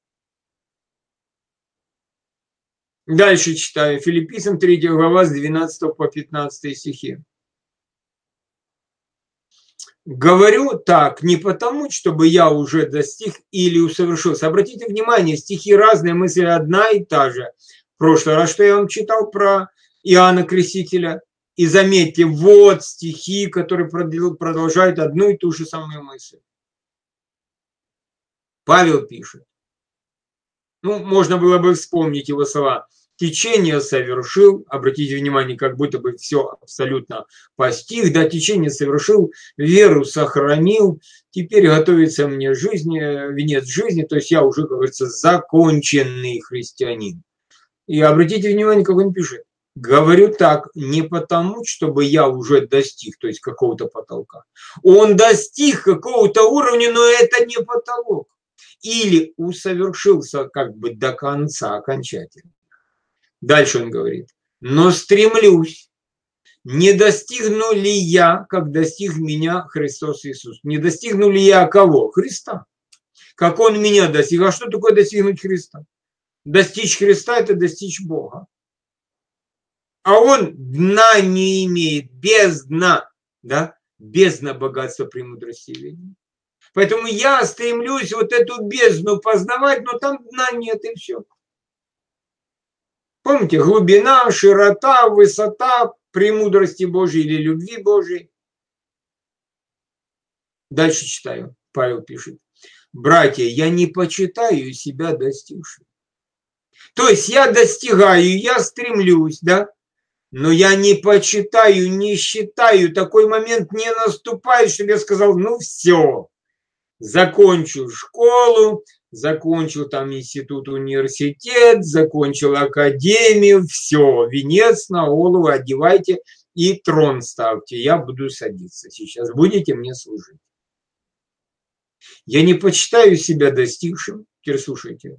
Дальше читаю. Филиппийцам 3 глава с 12 по 15 стихи. Говорю так, не потому, чтобы я уже достиг или усовершился. Обратите внимание, стихи разные, мысль одна и та же. В прошлый раз, что я вам читал про Иоанна Крестителя. И заметьте, вот стихи, которые продолжают одну и ту же самую мысль. Павел пишет. Ну, можно было бы вспомнить его слова. Течение совершил, обратите внимание, как будто бы все абсолютно постиг, да, течение совершил, веру сохранил, теперь готовится мне жизнь, венец жизни, то есть я уже, как говорится, законченный христианин. И обратите внимание, как он пишет. Говорю так, не потому, чтобы я уже достиг, то есть какого-то потолка. Он достиг какого-то уровня, но это не потолок. Или усовершился как бы до конца окончательно. Дальше он говорит, но стремлюсь, не достигну ли я, как достиг меня Христос Иисус? Не достигну ли я кого? Христа. Как он меня достиг. А что такое достигнуть Христа? Достичь Христа – это достичь Бога. А он дна не имеет, без дна, да? Бездна богатства премудрости и ведения. Поэтому я стремлюсь вот эту бездну познавать, но там дна нет и все. Помните, глубина, широта, высота премудрости Божьей или любви Божьей. Дальше читаю. Павел пишет. Братья, я не почитаю себя достигшим. То есть я достигаю, я стремлюсь, да? Но я не почитаю, не считаю, такой момент не наступает, чтобы я сказал, ну все, закончил школу, закончил там институт, университет, закончил академию, все, венец на голову одевайте и трон ставьте, я буду садиться сейчас, будете мне служить. Я не почитаю себя достигшим, теперь слушайте,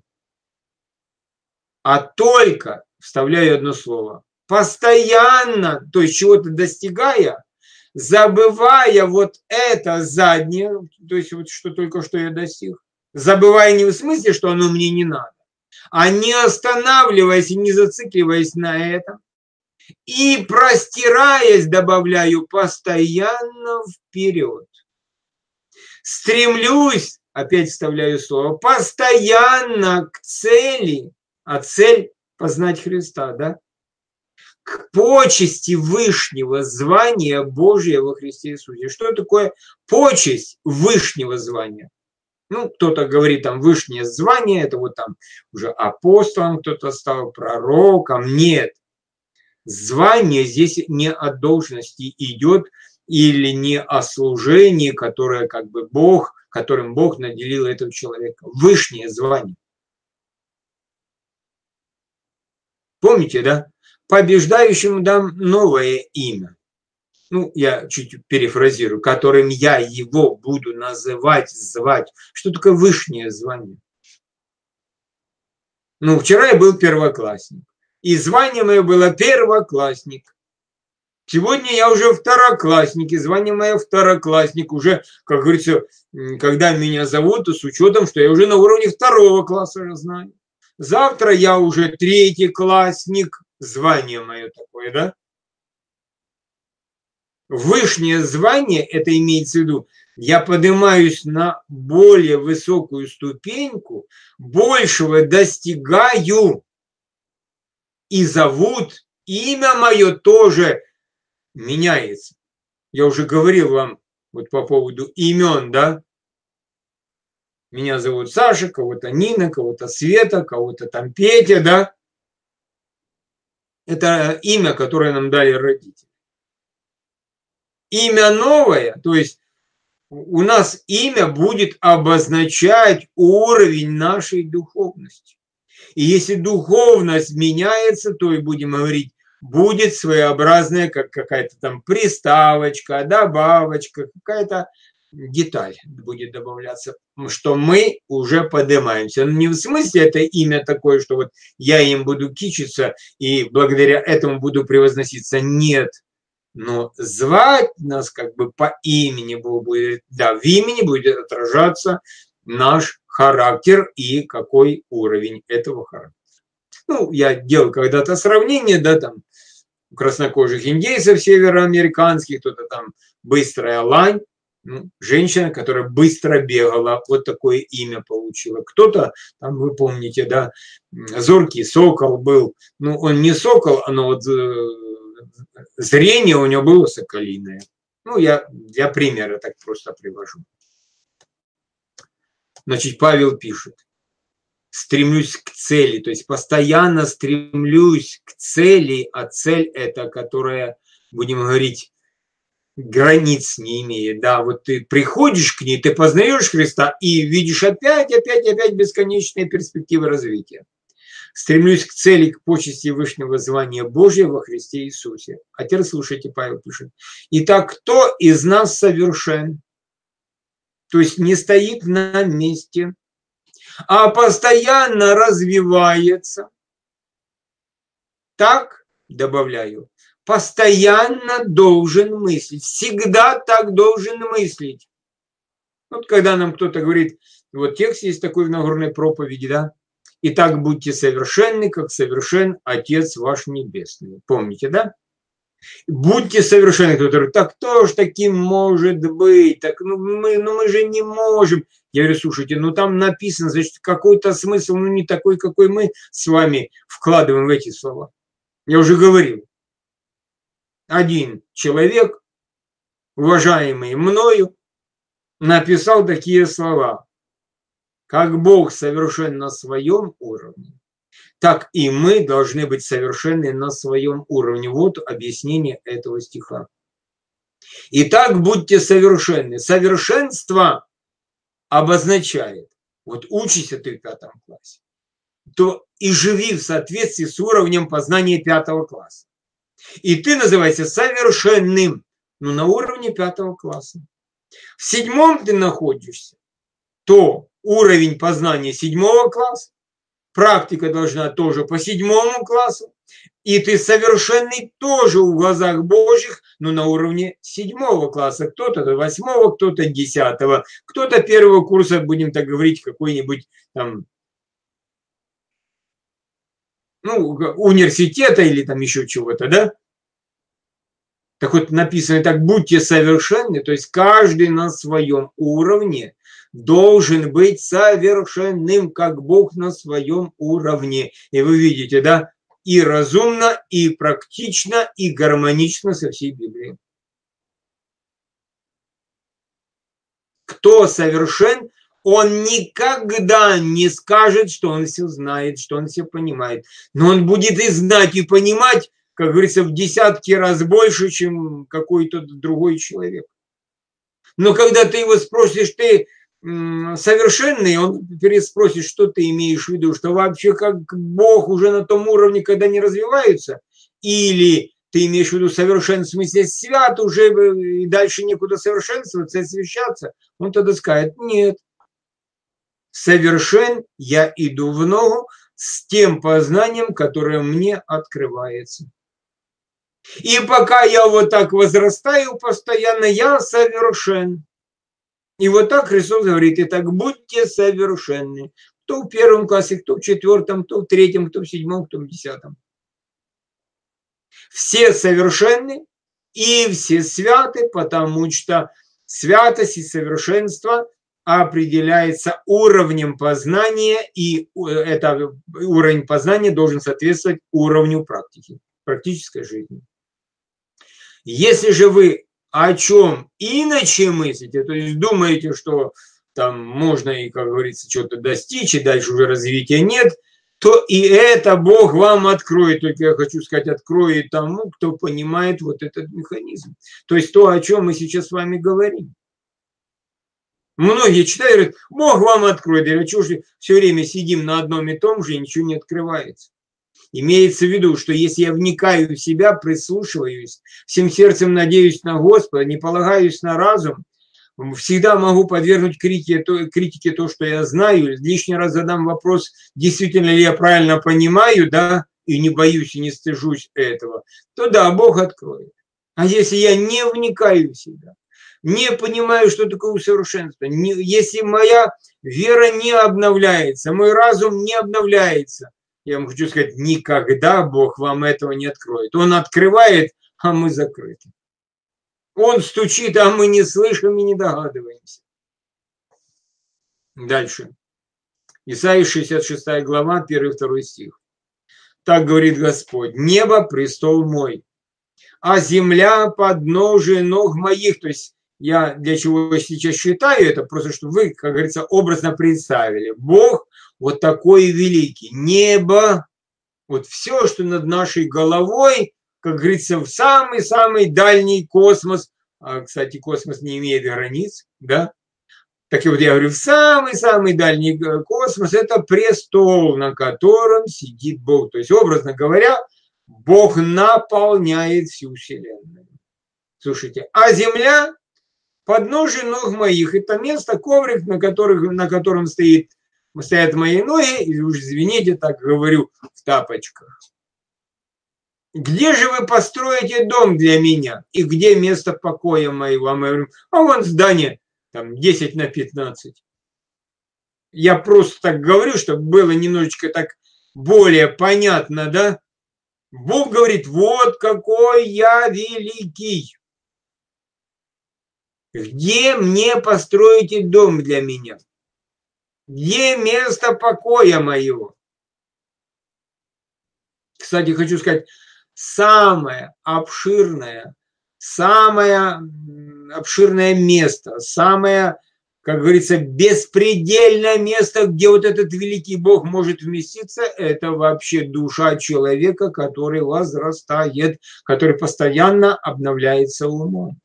а только, вставляю одно слово, постоянно, то есть чего-то достигая, забывая вот это заднее, то есть вот что только что я достиг, забывая не в смысле, что оно мне не надо, а не останавливаясь и не зацикливаясь на этом, и простираясь, добавляю, постоянно вперед. Стремлюсь, опять вставляю слово, постоянно к цели, а цель познать Христа, да? К почести вышнего звания Божия во Христе Иисусе. Что такое почесть вышнего звания? Ну, кто-то говорит, там, вышнее звание, это вот там уже апостолом кто-то стал, пророком. Нет. Звание здесь не от должности идет или не о служении, которое как бы Бог, которым Бог наделил этого человека. Вышнее звание. Помните, да? Побеждающему дам новое имя. Ну, я чуть перефразирую, которым я его буду называть, звать. Что такое вышнее звание? Ну, вчера я был первоклассник. И звание мое было первоклассник. Сегодня я уже второклассник, и звание мое второклассник. Уже, как говорится, когда меня зовут, то с учетом, что я уже на уровне 2 класса уже знаю. Завтра я уже 3-классник, звание мое такое, да? Высшее звание, это имеется в виду, я поднимаюсь на более высокую ступеньку, большего достигаю, и зовут, имя мое тоже меняется. Я уже говорил вам вот по поводу имен, да? Меня зовут Саша, кого-то Нина, кого-то Света, кого-то там Петя, да? Это имя, которое нам дали родители. Имя новое, то есть у нас имя будет обозначать уровень нашей духовности. И если духовность меняется, то и будем говорить, будет своеобразная, как какая-то там приставочка, добавочка, какая-то деталь будет добавляться, что мы уже поднимаемся. Но не в смысле это имя такое, что вот я им буду кичиться и благодаря этому буду превозноситься. Нет. Но звать нас как бы по имени будет, да, в имени будет отражаться наш характер и какой уровень этого характера. Ну, я делал когда-то сравнение, да, там, краснокожих индейцев североамериканских, кто-то там быстрая лань, ну, женщина, которая быстро бегала, вот такое имя получила. Кто-то, там, вы помните, да, зоркий сокол был, ну, он не сокол, но вот зрение у него было соколиное. Ну, я для примера так просто привожу. Значит, Павел пишет. Стремлюсь к цели, то есть постоянно стремлюсь к цели, а цель это, которая, будем говорить, границ не имеет. Да, вот ты приходишь к ней, ты познаешь Христа и видишь опять бесконечные перспективы развития. Стремлюсь к цели, к почести Вышнего звания Божия во Христе Иисусе. А теперь слушайте, Павел пишет. Итак, кто из нас совершен? То есть не стоит на месте, а постоянно развивается. Так, добавляю, постоянно должен мыслить. Всегда так должен мыслить. Вот когда нам кто-то говорит, вот текст есть такой в Нагорной проповеди, да? Итак, будьте совершенны, как совершен Отец ваш Небесный. Помните, да? Будьте совершенны. Кто-то говорит, так кто ж таким может быть? Так, мы же не можем. Я говорю, слушайте, ну там написано, значит, какой-то смысл, ну не такой, какой мы с вами вкладываем в эти слова. Я уже говорил. Один человек, уважаемый мною, написал такие слова. Как Бог совершен на своем уровне, так и мы должны быть совершенны на своем уровне. Вот объяснение этого стиха. Итак, будьте совершенны. Совершенство обозначает, вот учись ты в 5 классе, то и живи в соответствии с уровнем познания 5 класса. И ты называйся совершенным, но на уровне 5 класса. В 7 ты находишься, то уровень познания 7 класса, практика должна тоже по 7 классу, и ты совершенный тоже в глазах Божьих, но на уровне 7 класса. Кто-то 8, кто-то 10, кто-то 1 курса, будем так говорить, какой-нибудь там, ну, университета или там еще чего-то, да? Так вот написано так, будьте совершенны, то есть каждый на своем уровне должен быть совершенным, как Бог на своем уровне. И вы видите, да, и разумно, и практично, и гармонично со всей Библией. Кто совершен, он никогда не скажет, что он все знает, что он все понимает. Но он будет и знать, и понимать, как говорится, в десятки раз больше, чем какой-то другой человек. Но когда ты его спросишь, ты совершенный, он переспросит, что ты имеешь в виду, что вообще как Бог уже на том уровне, когда не развиваются, или ты имеешь в виду совершен в смысле свят уже и дальше некуда совершенствоваться, освящаться, он тогда скажет, нет, совершен я иду в ногу с тем познанием, которое мне открывается. И пока я вот так возрастаю постоянно, я совершен. И вот так Христос говорит: итак, будьте совершенны. Кто в первом классе, кто в четвертом, кто в третьем, кто в седьмом, кто в десятом. Все совершенны и все святы, потому что святость и совершенство определяется уровнем познания, и этот уровень познания должен соответствовать уровню практики, практической жизни. Если же вы о чем иначе мыслите, то есть думаете, что там можно и, как говорится, что-то достичь, и дальше уже развития нет, то и это Бог вам откроет. Только я хочу сказать, откроет тому, кто понимает вот этот механизм. То есть то, о чем мы сейчас с вами говорим. Многие читают и говорят: Бог вам откроет. Я говорю: что же все время сидим на одном и том же, и ничего не открывается. Имеется в виду, что если я вникаю в себя, прислушиваюсь, всем сердцем надеюсь на Господа, не полагаюсь на разум, всегда могу подвергнуть критике то, что я знаю, лишний раз задам вопрос, действительно ли я правильно понимаю, да, и не боюсь, и не стыжусь этого, то да, Бог откроет. А если я не вникаю в себя, не понимаю, что такое усовершенство, если моя вера не обновляется, мой разум не обновляется, я вам хочу сказать, никогда Бог вам этого не откроет. Он открывает, а мы закрыты. Он стучит, а мы не слышим и не догадываемся. Дальше. Исайя 66 глава, 1-2 стих. Так говорит Господь: небо – престол мой, а земля – подножие ног моих. То есть я для чего сейчас считаю это, просто чтобы вы, как говорится, образно представили. Бог вот такой великий. Небо, вот все, что над нашей головой, как говорится, в самый-самый дальний космос. А, кстати, космос не имеет границ, да? Так и вот я говорю, в самый-самый дальний космос – это престол, на котором сидит Бог. То есть, образно говоря, Бог наполняет всю Вселенную. Слушайте, а земля – подножие ног моих. Это место, коврик, на котором стоят мои ноги, и уж извините, так говорю, в тапочках. Где же вы построите дом для меня? И где место покоя моего? А мы говорим: а вон здание, там 10×15. Я просто так говорю, чтобы было немножечко так более понятно, да? Бог говорит: вот какой я великий. Где мне построите дом для меня? Где место покоя моего? Кстати, хочу сказать, самое обширное место, самое, как говорится, беспредельное место, где вот этот великий Бог может вместиться, это вообще душа человека, который возрастает, который постоянно обновляется умом.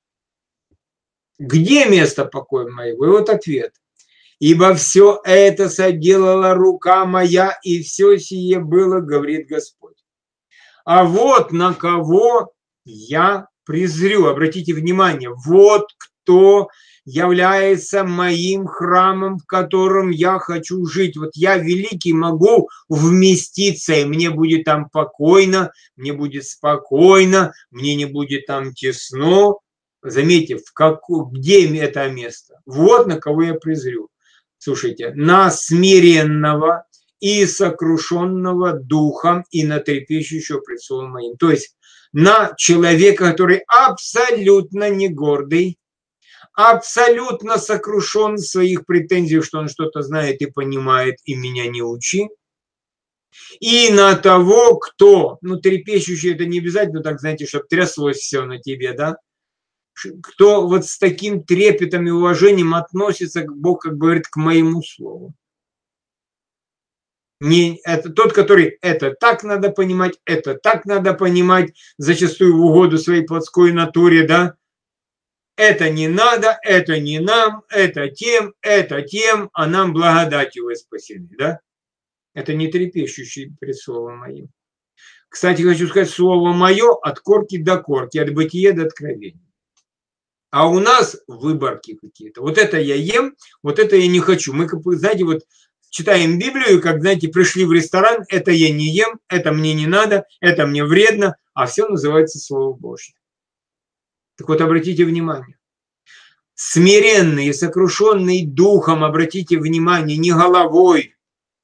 Где место покоя моего? И вот ответ. Ибо все это соделала рука моя, и все сие было, говорит Господь. А вот на кого я презрю. Обратите внимание, вот кто является моим храмом, в котором я хочу жить. Вот я великий могу вместиться, и мне будет там покойно, мне будет спокойно, мне не будет там тесно. Заметьте, где это место? Вот на кого я презрю. Слушайте, на смиренного и сокрушенного духом и на трепещущего пред словом моим. То есть на человека, который абсолютно не гордый, абсолютно сокрушен в своих претензиях, что он что-то знает и понимает, и меня не учи. И на того, кто, трепещущий, это не обязательно так, знаете, чтобы тряслось все на тебе, да? Кто вот с таким трепетом и уважением относится, Бог, как говорит, к моему слову. Не, это тот, который это так надо понимать, зачастую в угоду своей плотской натуре, да. Это не надо, это не нам, это тем, а нам благодатью вы спасены, да. Это не трепещущий пред словом моим. Кстати, хочу сказать, слово мое от корки до корки, от бытия до откровения. А у нас выборки какие-то. Вот это я ем, вот это я не хочу. Мы, знаете, вот читаем Библию, как, знаете, пришли в ресторан, это я не ем, это мне не надо, это мне вредно, а все называется Слово Божье. Так вот, обратите внимание. Смиренный и сокрушенный духом, обратите внимание, не головой,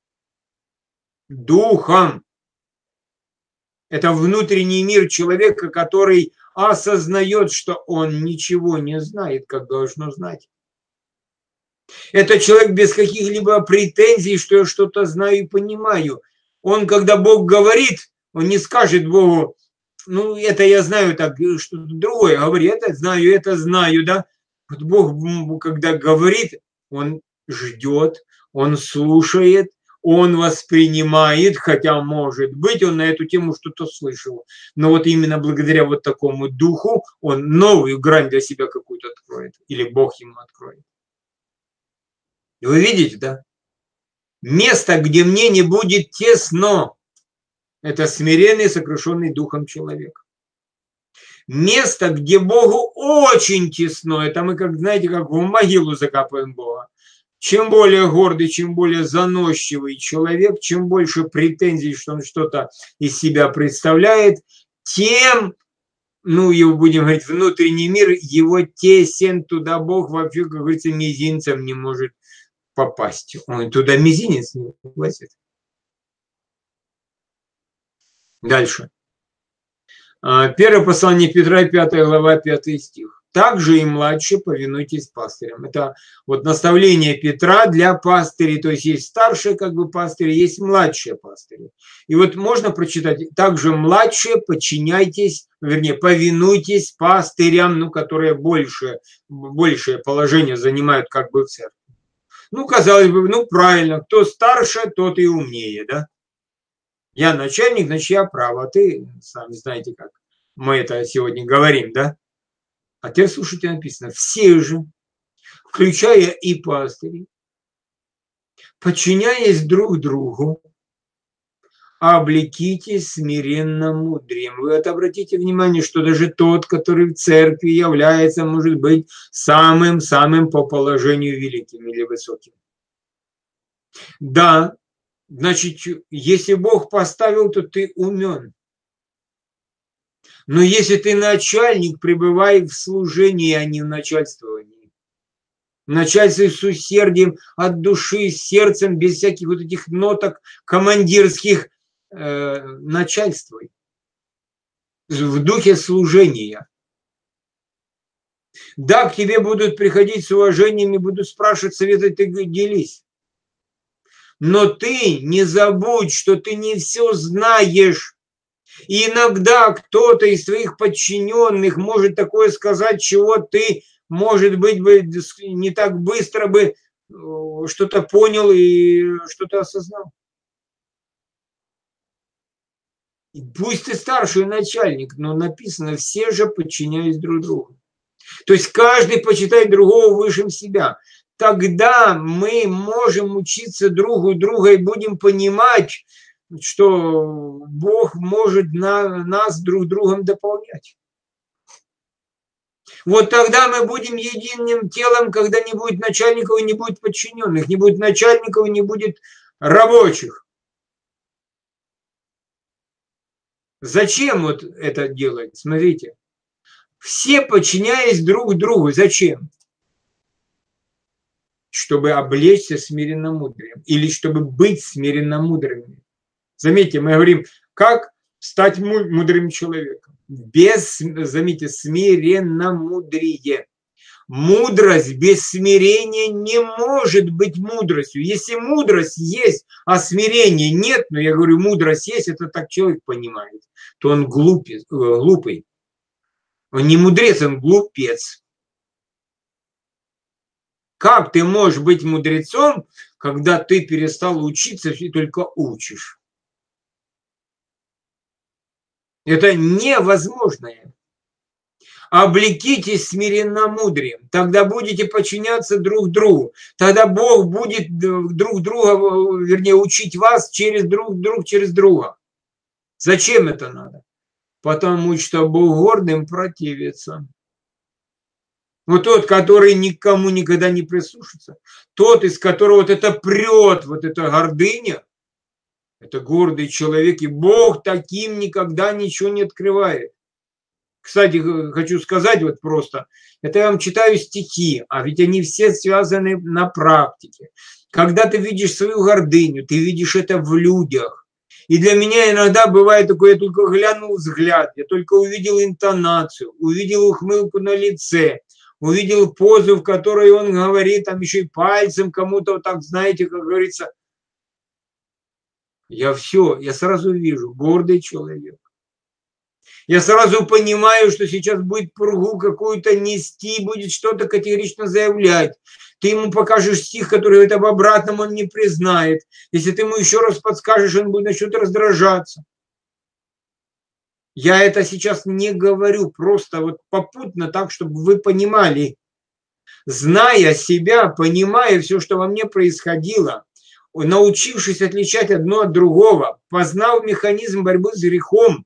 духом. Это внутренний мир человека, который осознает, что он ничего не знает, как должно знать. Это человек без каких-либо претензий, что я что-то знаю и понимаю. Он, когда Бог говорит, он не скажет Богу, ну, это я знаю, так, что-то другое. Говорит, это знаю, да. Вот Бог, когда говорит, он ждет, он слушает, он воспринимает, хотя, может быть, он на эту тему что-то слышал. Но вот именно благодаря вот такому духу он новую грань для себя какую-то откроет. Или Бог ему откроет. И вы видите, да? Место, где мне не будет тесно, это смиренный, сокрушенный духом человек. Место, где Богу очень тесно, это мы, как знаете, как в могилу закапываем Бога. Чем более гордый, чем более заносчивый человек, чем больше претензий, что он что-то из себя представляет, тем, ну, его будем говорить, внутренний мир, его тесен, туда Бог вообще, как говорится, мизинцем не может попасть. Он туда мизинец не влазит. Дальше. Первое послание Петра, 5 глава, 5 стих. Также и младшие повинуйтесь пастырям. Это вот наставление Петра для пастырей. То есть есть старшие как бы пастыри, есть младшие пастыри. И вот можно прочитать. Также младшие подчиняйтесь, вернее, повинуйтесь пастырям, ну, которые большее положение занимают как бы в церкви. Ну, казалось бы, ну, правильно. Кто старше, тот и умнее, да? Я начальник, значит, я прав, а ты сами знаете, как мы это сегодня говорим, да? А теперь слушайте, написано, все же, включая и пастырей, подчиняясь друг другу, облекитесь смиренно мудрием. Вы вот обратите внимание, что даже тот, который в церкви является, может быть, самым-самым по положению великим или высоким. Да, значит, если Бог поставил, то ты умен. Но если ты начальник, пребывай в служении, а не в начальствовании. Начальствуй с усердием, от души, сердцем, без всяких вот этих ноток командирских, начальствуй. В духе служения. Да, к тебе будут приходить с уважением и будут спрашивать советы, ты делись. Но ты не забудь, что ты не все знаешь. И иногда кто-то из твоих подчиненных может такое сказать, чего ты, может быть, бы не так быстро бы что-то понял и что-то осознал. И пусть ты старший начальник, но написано, все же подчиняясь друг другу. То есть каждый почитает другого высшим себя. Тогда мы можем учиться друг у друга и будем понимать, что Бог может нас друг другом дополнять. Вот тогда мы будем единым телом, когда не будет начальников и не будет подчиненных, не будет начальников и не будет рабочих. Зачем вот это делать? Смотрите. Все подчиняясь друг другу. Зачем? Чтобы облечься смиренно-мудрым. Или чтобы быть смиренно-мудрыми. Заметьте, мы говорим, как стать мудрым человеком. Заметьте, смиренно-мудрие. Мудрость без смирения не может быть мудростью. Если мудрость есть, а смирения нет, но я говорю, мудрость есть, это так человек понимает, то он глупый. Он не мудрец, он глупец. Как ты можешь быть мудрецом, когда ты перестал учиться и только учишь? Это невозможное. Облекитесь смиренно-мудрием, тогда будете подчиняться друг другу. Тогда Бог будет друг друга, вернее, учить вас через друга. Зачем это надо? Потому что Бог гордым противится. Вот тот, который никому никогда не прислушается, тот, из которого вот это прет, вот эта гордыня, Это гордый человек, и Бог таким никогда ничего не открывает. Кстати, хочу сказать вот просто, это я вам читаю стихи, а ведь они все связаны на практике. Когда ты видишь свою гордыню, ты видишь это в людях. И для меня иногда бывает такое, я только глянул взгляд, я только увидел интонацию, увидел ухмылку на лице, увидел позу, в которой он говорит, там еще и пальцем кому-то, вот так, знаете, как говорится. Я сразу вижу, гордый человек. Я сразу понимаю, что сейчас будет пургу какую-то нести, будет что-то категорично заявлять. Ты ему покажешь стих, который говорит об обратном, он не признает. Если ты ему еще раз подскажешь, он будет начнет раздражаться. Я это сейчас не говорю, просто вот попутно так, чтобы вы понимали. Зная себя, понимая все, что во мне происходило, научившись отличать одно от другого, познав механизм борьбы с грехом,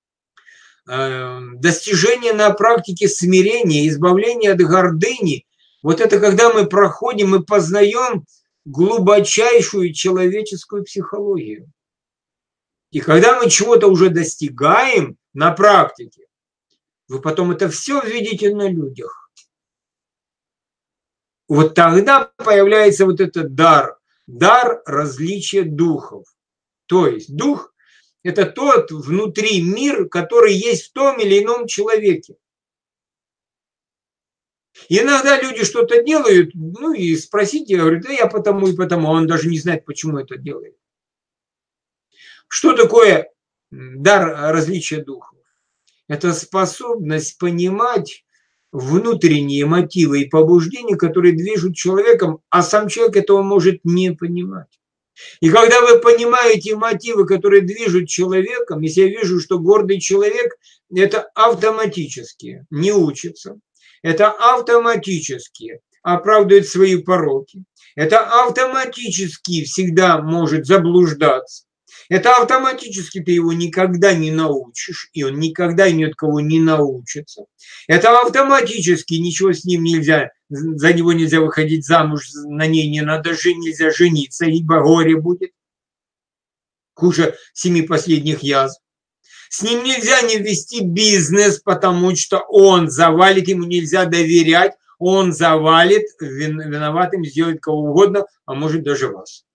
достижение на практике смирения, избавление от гордыни, вот это когда мы проходим, мы познаем глубочайшую человеческую психологию. И когда мы чего-то уже достигаем на практике, вы потом это все видите на людях. Вот тогда появляется вот этот дар различия духов. То есть дух – это тот внутри мир, который есть в том или ином человеке. И иногда люди что-то делают, ну и спросите, я говорю, да я потому и потому, а он даже не знает, почему это делает. Что такое дар различия духов? Это способность понимать внутренние мотивы и побуждения, которые движут человеком, а сам человек этого может не понимать. И когда вы понимаете мотивы, которые движут человеком, если я вижу, что гордый человек, это автоматически не учится, это автоматически оправдывает свои пороки, это автоматически всегда может заблуждаться, это автоматически ты его никогда не научишь, и он никогда ни от кого не научится. Это автоматически ничего с ним нельзя, за него нельзя выходить замуж, на ней не надо нельзя жениться, ибо горе будет. Хуже 7 последних язв. С ним нельзя не вести бизнес, потому что он завалит, ему нельзя доверять, он завалит, виноватым сделает кого угодно, а может даже вас.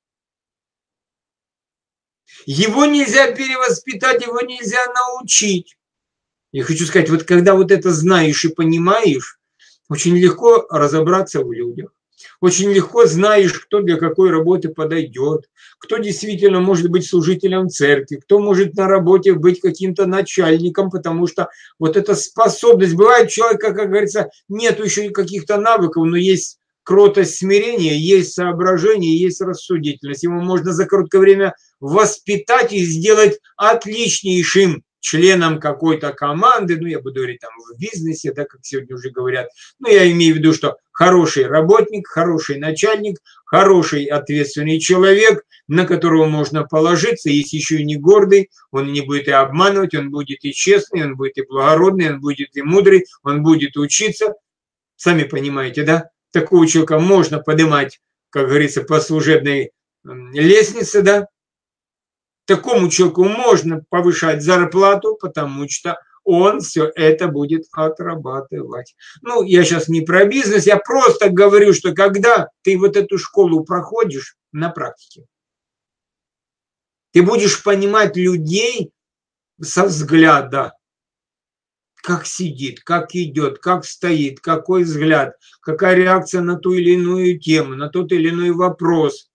Его нельзя перевоспитать, его нельзя научить. Я хочу сказать, вот когда вот это знаешь и понимаешь, очень легко разобраться в людях. Очень легко знаешь, кто для какой работы подойдет, кто действительно может быть служителем церкви, кто может на работе быть каким-то начальником, потому что вот эта способность, бывает у человека, как говорится, нет еще каких-то навыков, но есть кротость смирения, есть соображение, есть рассудительность. Его можно за короткое время воспитать и сделать отличнейшим членом какой-то команды, ну, я буду говорить там в бизнесе, да, как сегодня уже говорят, но я имею в виду, что хороший работник, хороший начальник, хороший ответственный человек, на которого можно положиться, если еще и не гордый, он не будет и обманывать, он будет и честный, он будет и благородный, он будет и мудрый, он будет учиться, сами понимаете, да, такого человека можно поднимать, как говорится, по служебной лестнице, да, такому человеку можно повышать зарплату, потому что он все это будет отрабатывать. Ну, я сейчас не про бизнес, я просто говорю, что когда ты вот эту школу проходишь на практике, ты будешь понимать людей со взгляда, как сидит, как идет, как стоит, какой взгляд, какая реакция на ту или иную тему, на тот или иной вопрос.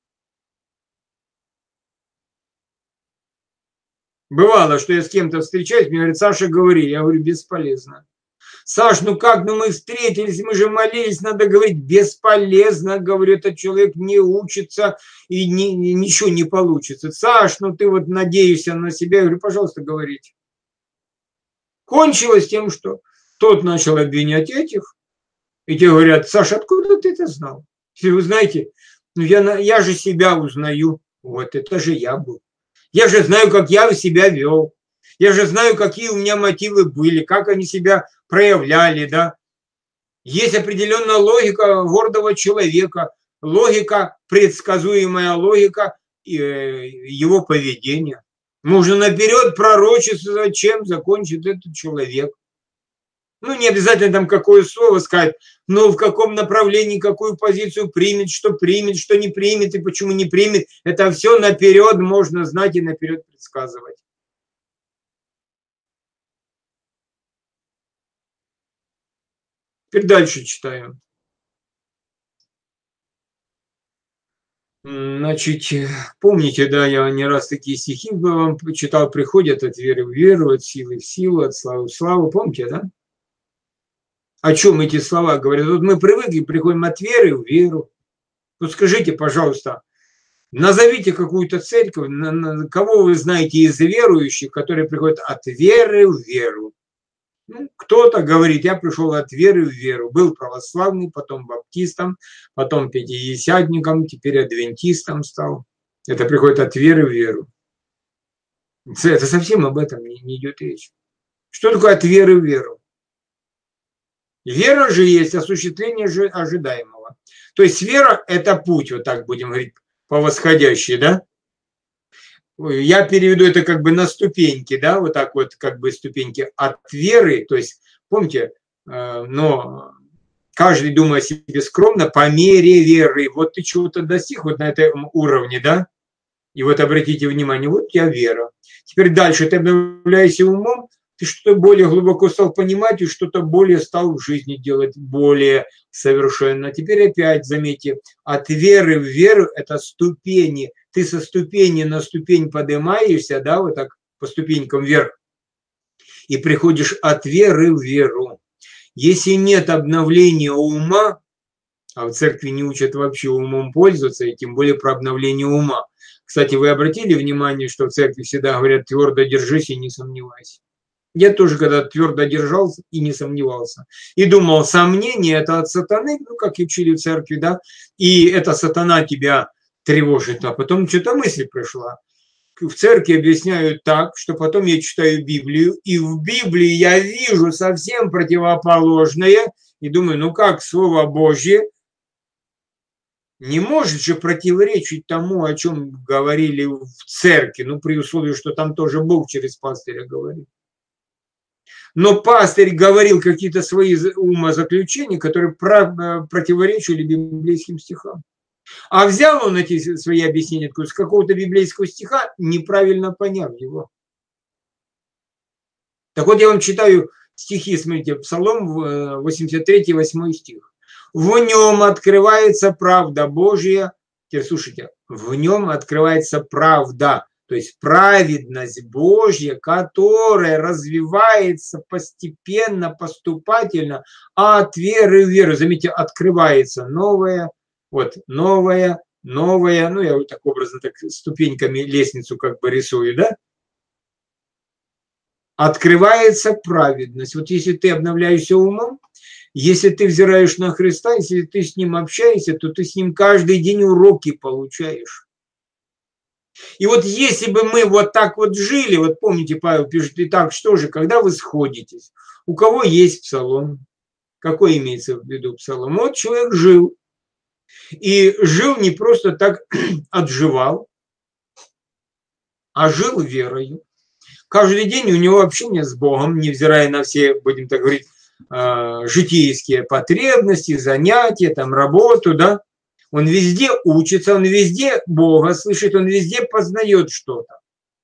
Бывало, что я с кем-то встречаюсь, мне говорят, Саша, говори. Я говорю, бесполезно. Саш, ну как, ну мы встретились, мы же молились, надо говорить, бесполезно, говорю, этот человек не учится и ничего не получится. Саш, ну ты вот надеешься на себя, я говорю, пожалуйста, говорите. Кончилось тем, что тот начал обвинять этих, и те говорят, Саша, откуда ты это знал? Если вы знаете, ну я же себя узнаю, вот это же я был. Я же знаю, как я себя вел. Я же знаю, какие у меня мотивы были, как они себя проявляли, да. Есть определенная логика гордого человека, логика, предсказуемая логика его поведение. Можно наперед пророчествовать, чем закончит этот человек. Ну, не обязательно там какое слово сказать, но в каком направлении, какую позицию примет, что не примет и почему не примет. Это все наперед можно знать и наперед предсказывать. Теперь дальше читаем. Значит, помните, да, я не раз такие стихи вам читал, приходят от веры в веру, от силы в силу, от славы в славу, помните, да? О чем эти слова говорят? Вот мы привыкли, приходим от веры в веру. Вот скажите, пожалуйста, назовите какую-то церковь, кого вы знаете из верующих, которые приходят от веры в веру. Ну, кто-то говорит, я пришел от веры в веру. Был православный, потом баптистом, потом пятидесятником, теперь адвентистом стал. Это приходит от веры в веру. Это совсем об этом не идет речь. Что такое от веры в веру? Вера же есть осуществление ожидаемого. То есть вера – это путь, вот так будем говорить, по восходящей, да? Я переведу это как бы на ступеньки, да, вот так вот как бы ступеньки от веры, то есть, помните, но каждый думает о себе скромно по мере веры. Вот ты чего-то достиг вот на этом уровне, да, и вот обратите внимание, вот у тебя вера. Теперь дальше ты обновляешься умом, ты что-то более глубоко стал понимать и что-то более стал в жизни делать, более совершенно. Теперь опять заметьте, от веры в веру – это ступени. Ты со ступени на ступень поднимаешься, да, вот так по ступенькам вверх, и приходишь от веры в веру. Если нет обновления ума, а в церкви не учат вообще умом пользоваться, и тем более про обновление ума. Кстати, вы обратили внимание, что в церкви всегда говорят твердо держись и не сомневайся. Я тоже когда твердо держался и не сомневался. И думал, сомнение это от сатаны, ну как и учили в церкви, да, и это сатана тебя тревожит. А потом что-то мысль пришла. В церкви объясняют так, что потом я читаю Библию, и в Библии я вижу совсем противоположное, и думаю, ну как Слово Божье не может же противоречить тому, о чем говорили в церкви, ну при условии, что там тоже Бог через пастыря говорит. Но пастырь говорил какие-то свои умозаключения, которые противоречили библейским стихам. А взял он эти свои объяснения с какого-то библейского стиха, неправильно поняв его. Так вот я вам читаю стихи, смотрите, Псалом 83, 8 стих. В нем открывается правда Божья. Теперь слушайте, в нем открывается правда, то есть праведность Божья, которая развивается постепенно, поступательно от веры в веру. Заметьте, открывается новое, вот новое, новое, ну я вот так образно так ступеньками лестницу как бы рисую, да? Открывается праведность. Вот если ты обновляешься умом, если ты взираешь на Христа, если ты с Ним общаешься, то ты с Ним каждый день уроки получаешь. И вот если бы мы вот так вот жили, вот помните, Павел пишет, итак, что же, когда вы сходитесь, у кого есть псалом? Какой имеется в виду псалом? Вот человек жил. И жил не просто так отживал, а жил верою. Каждый день у него общение с Богом, невзирая на все, будем так говорить, житейские потребности, занятия, там, работу, да. Он везде учится, он везде Бога слышит, он везде познает что-то.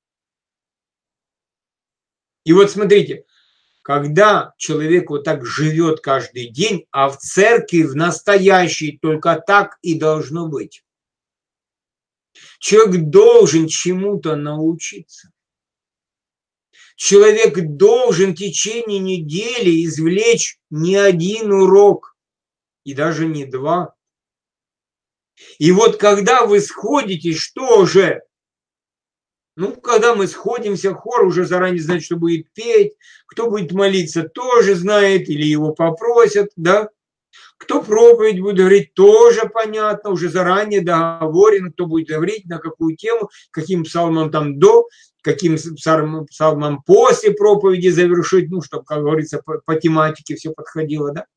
И вот смотрите, когда человек вот так живет каждый день, а в церкви, в настоящей, только так и должно быть. Человек должен чему-то научиться. Человек должен в течение недели извлечь не один урок, и даже не два. И вот когда вы сходитесь, что же? Ну, когда мы сходимся, хор уже заранее знает, что будет петь, кто будет молиться, тоже знает, или его попросят, да? Кто проповедь будет говорить, тоже понятно, уже заранее договорено, кто будет говорить, на какую тему, каким псалмом там до, каким псалмом после проповеди завершить, ну, чтобы, как говорится, по тематике все подходило, да?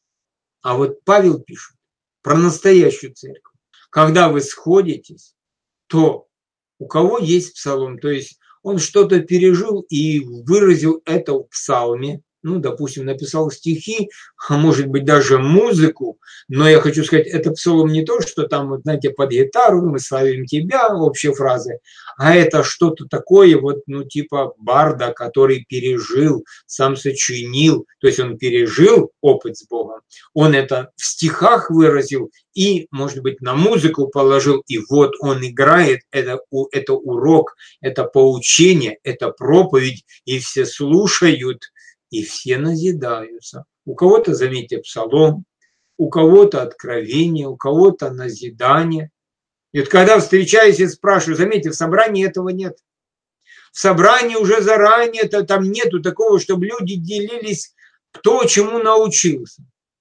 А вот Павел пишет про настоящую церковь. Когда вы сходитесь, то у кого есть псалом, то есть он что-то пережил и выразил это в псалме, ну, допустим, написал стихи, а может быть даже музыку, но я хочу сказать, это псалом не то, что там, вот, знаете, под гитару мы славим тебя, общие фразы, а это что-то такое, вот, ну, типа барда, который пережил, сам сочинил, то есть он пережил опыт с Богом, он это в стихах выразил и, может быть, на музыку положил, и вот он играет, это урок, это поучение, это проповедь, и все слушают, и все назидаются. У кого-то, заметьте, псалом, у кого-то откровение, у кого-то назидание. И вот когда встречаюсь и спрашиваю, заметьте, в собрании этого нет. В собрании уже заранее там нету такого, чтобы люди делились, кто чему научился.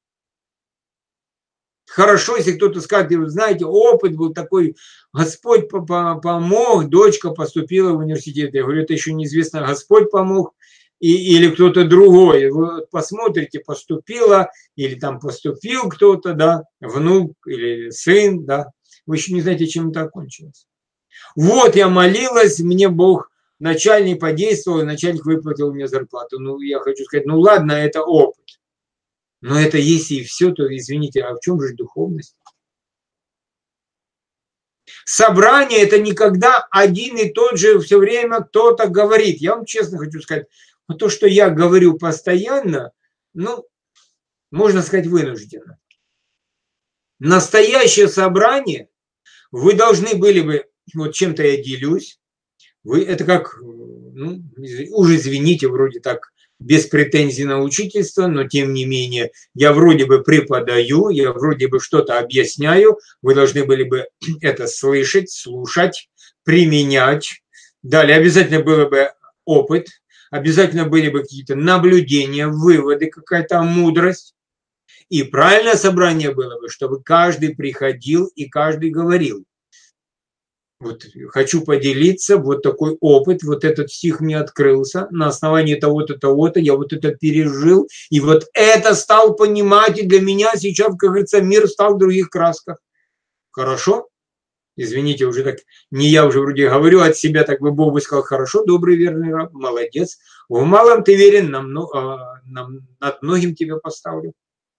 Хорошо, если кто-то скажет, вы знаете, опыт был такой, Господь помог, дочка поступила в университет. Я говорю, это еще неизвестно, Господь помог или кто-то другой. Вы посмотрите, поступила или там поступил кто-то, да, внук или сын, да. Вы еще не знаете, чем это окончилось. Вот я молилась, мне Бог, начальник подействовал, и начальник выплатил мне зарплату. Ну, я хочу сказать, ну ладно, это опыт. Но это если и все, то извините, а в чем же духовность? Собрание – это никогда один и тот же все время кто-то говорит. Я вам честно хочу сказать, вот то, что я говорю постоянно, ну, можно сказать, вынужденно. Настоящее собрание, вы должны были бы, вот чем-то я делюсь, вы, это как, ну, уж извините, вроде так, без претензий на учительство, но тем не менее, я вроде бы преподаю, я вроде бы что-то объясняю, вы должны были бы это слышать, слушать, применять. Далее обязательно был бы опыт, обязательно были бы какие-то наблюдения, выводы, какая-то мудрость. И правильное собрание было бы, чтобы каждый приходил и каждый говорил. Вот хочу поделиться, вот такой опыт, вот этот стих мне открылся, на основании того-то, того-то, я вот это пережил, и вот это стал понимать, и для меня сейчас, как говорится, мир стал в других красках. Хорошо? Извините, уже так, не я уже вроде говорю от себя, так бы Бог бы сказал, хорошо, добрый, верный раб, молодец, в малом ты верен, над многим тебя поставлю.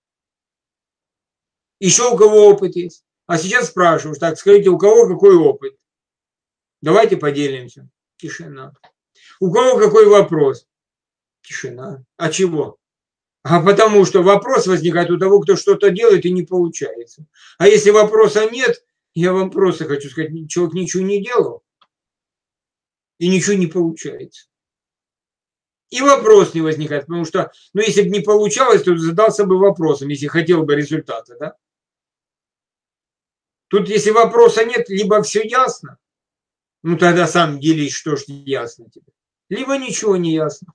Еще у кого опыт есть? А сейчас спрашиваю, так, скажите, у кого какой опыт? Давайте поделимся. Тишина. У кого какой вопрос? Тишина. А чего? А потому что вопрос возникает у того, кто что-то делает и не получается. А если вопроса нет, я вам просто хочу сказать, человек ничего не делал и ничего не получается. И вопрос не возникает, потому что, ну, если бы не получалось, то задался бы вопросом, если хотел бы результата, да? Тут, если вопроса нет, либо все ясно, ну, тогда сам делись, что ж не ясно тебе. Либо ничего не ясно.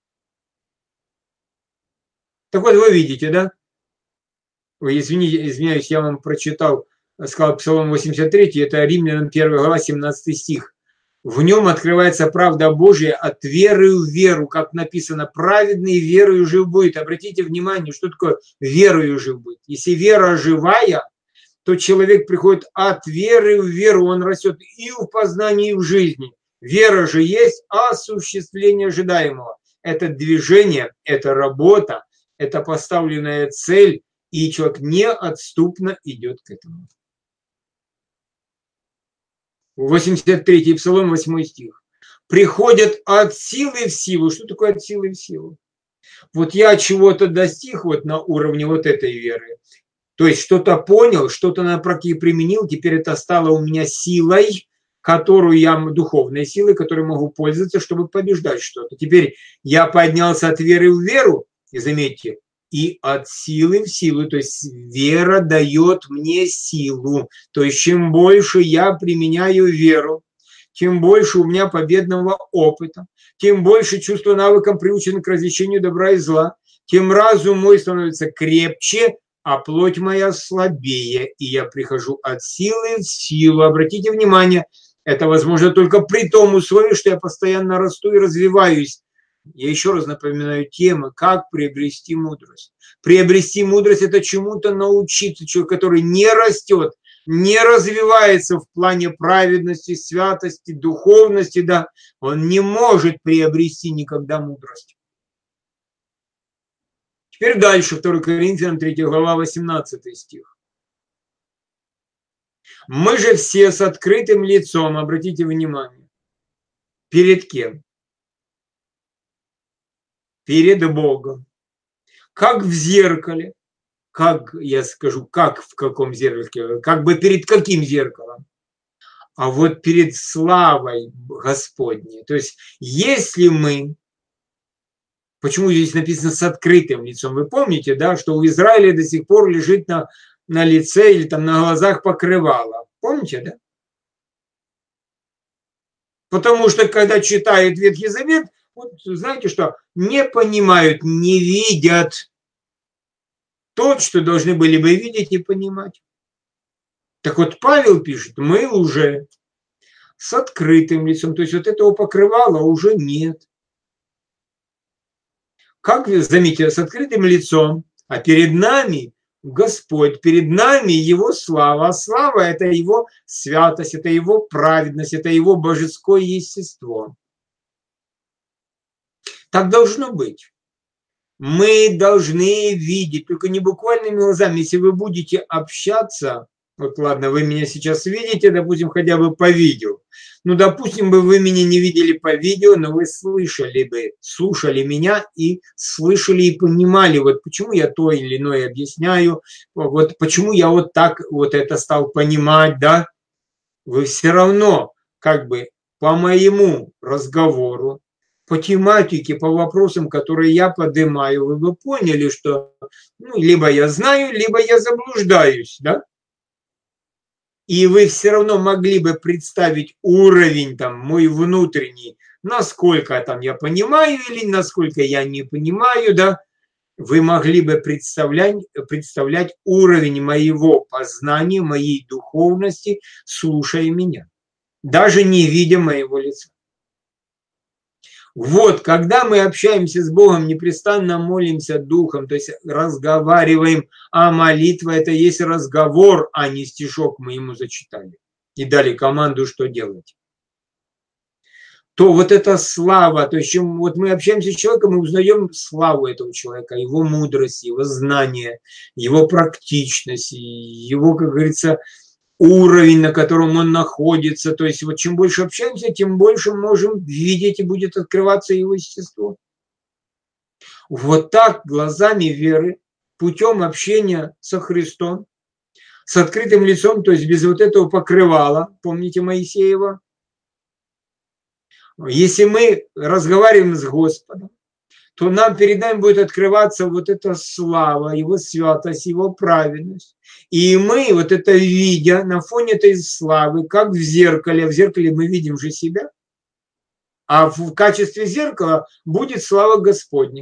Так вот, вы видите, да? Ой, извиняюсь, я вам прочитал, сказал Псалом 83, это Римлянам 1 глава, 17 стих. В нем открывается правда Божья от веры в веру, как написано, праведный верою жив будет. Обратите внимание, что такое верою жив будет. Если вера живая, то человек приходит от веры в веру, он растет и в познании, и в жизни. Вера же есть осуществление ожидаемого. Это движение, это работа, это поставленная цель, и человек неотступно идет к этому. 83-й Псалом, 8 стих. Приходят от силы в силу. Что такое от силы в силу? Вот я чего-то достиг вот на уровне вот этой веры. То есть что-то понял, что-то на практике применил, теперь это стало у меня силой, которую я, духовной силой, которой могу пользоваться, чтобы побеждать что-то. Теперь я поднялся от веры в веру, и заметьте, и от силы в силу, то есть вера дает мне силу. То есть чем больше я применяю веру, тем больше у меня победного опыта, тем больше чувство навыком приучено к развлечению добра и зла, тем разум мой становится крепче, а плоть моя слабее, и я прихожу от силы в силу. Обратите внимание, это возможно только при том условии, что я постоянно расту и развиваюсь. Я еще раз напоминаю тему, как приобрести мудрость. Приобрести мудрость – это чему-то научиться. Человек, который не растет, не развивается в плане праведности, святости, духовности, да, он не может приобрести никогда мудрость. Теперь дальше, 2 Коринфянам 3 глава, 18 стих. Мы же все с открытым лицом, обратите внимание, перед кем? Перед Богом. Как в зеркале. Как, я скажу, как в каком зеркале? Как бы перед каким зеркалом? А вот перед славой Господней. То есть, если мы, почему здесь написано с открытым лицом? Вы помните, да, что у Израиля до сих пор лежит на лице или там на глазах покрывало. Помните, да? Потому что, когда читают Ветхий Завет, вот знаете что, не понимают, не видят то, что должны были бы видеть и понимать. Так вот, Павел пишет, мы уже с открытым лицом, то есть вот этого покрывала уже нет. Как вы заметите, с открытым лицом, а перед нами Господь, перед нами Его слава. А слава – это Его святость, это Его праведность, это Его божеское естество. Так должно быть. Мы должны видеть, только не буквальными глазами. Если вы будете общаться, вот ладно, вы меня сейчас видите, допустим, хотя бы по видео. Ну, допустим, бы вы меня не видели по видео, но вы слышали бы, слушали меня и слышали и понимали, вот почему я то или иное объясняю, вот почему я вот так вот это стал понимать, да. Вы все равно как бы по моему разговору, по тематике, по вопросам, которые я поднимаю, вы бы поняли, что либо я знаю, либо я заблуждаюсь, да? И вы все равно могли бы представить уровень там мой внутренний, насколько там я понимаю или насколько я не понимаю, да? Вы могли бы представлять уровень моего познания, моей духовности, слушая меня, даже не видя моего лица. Вот, когда мы общаемся с Богом, непрестанно молимся Духом, то есть разговариваем, а молитва – это есть разговор, а не стишок мы ему зачитали и дали команду, что делать. То вот эта слава, то есть чем вот мы общаемся с человеком, мы узнаем славу этого человека, его мудрость, его знание, его практичность, его, как говорится, уровень, на котором он находится. То есть вот чем больше общаемся, тем больше можем видеть и будет открываться его естество. Вот так глазами веры, путем общения со Христом, с открытым лицом, то есть без вот этого покрывала, помните Моисеева? Если мы разговариваем с Господом, то нам перед нами будет открываться вот эта слава, Его святость, Его праведность. И мы, вот это видя на фоне этой славы, как в зеркале мы видим же себя, а в качестве зеркала будет слава Господня.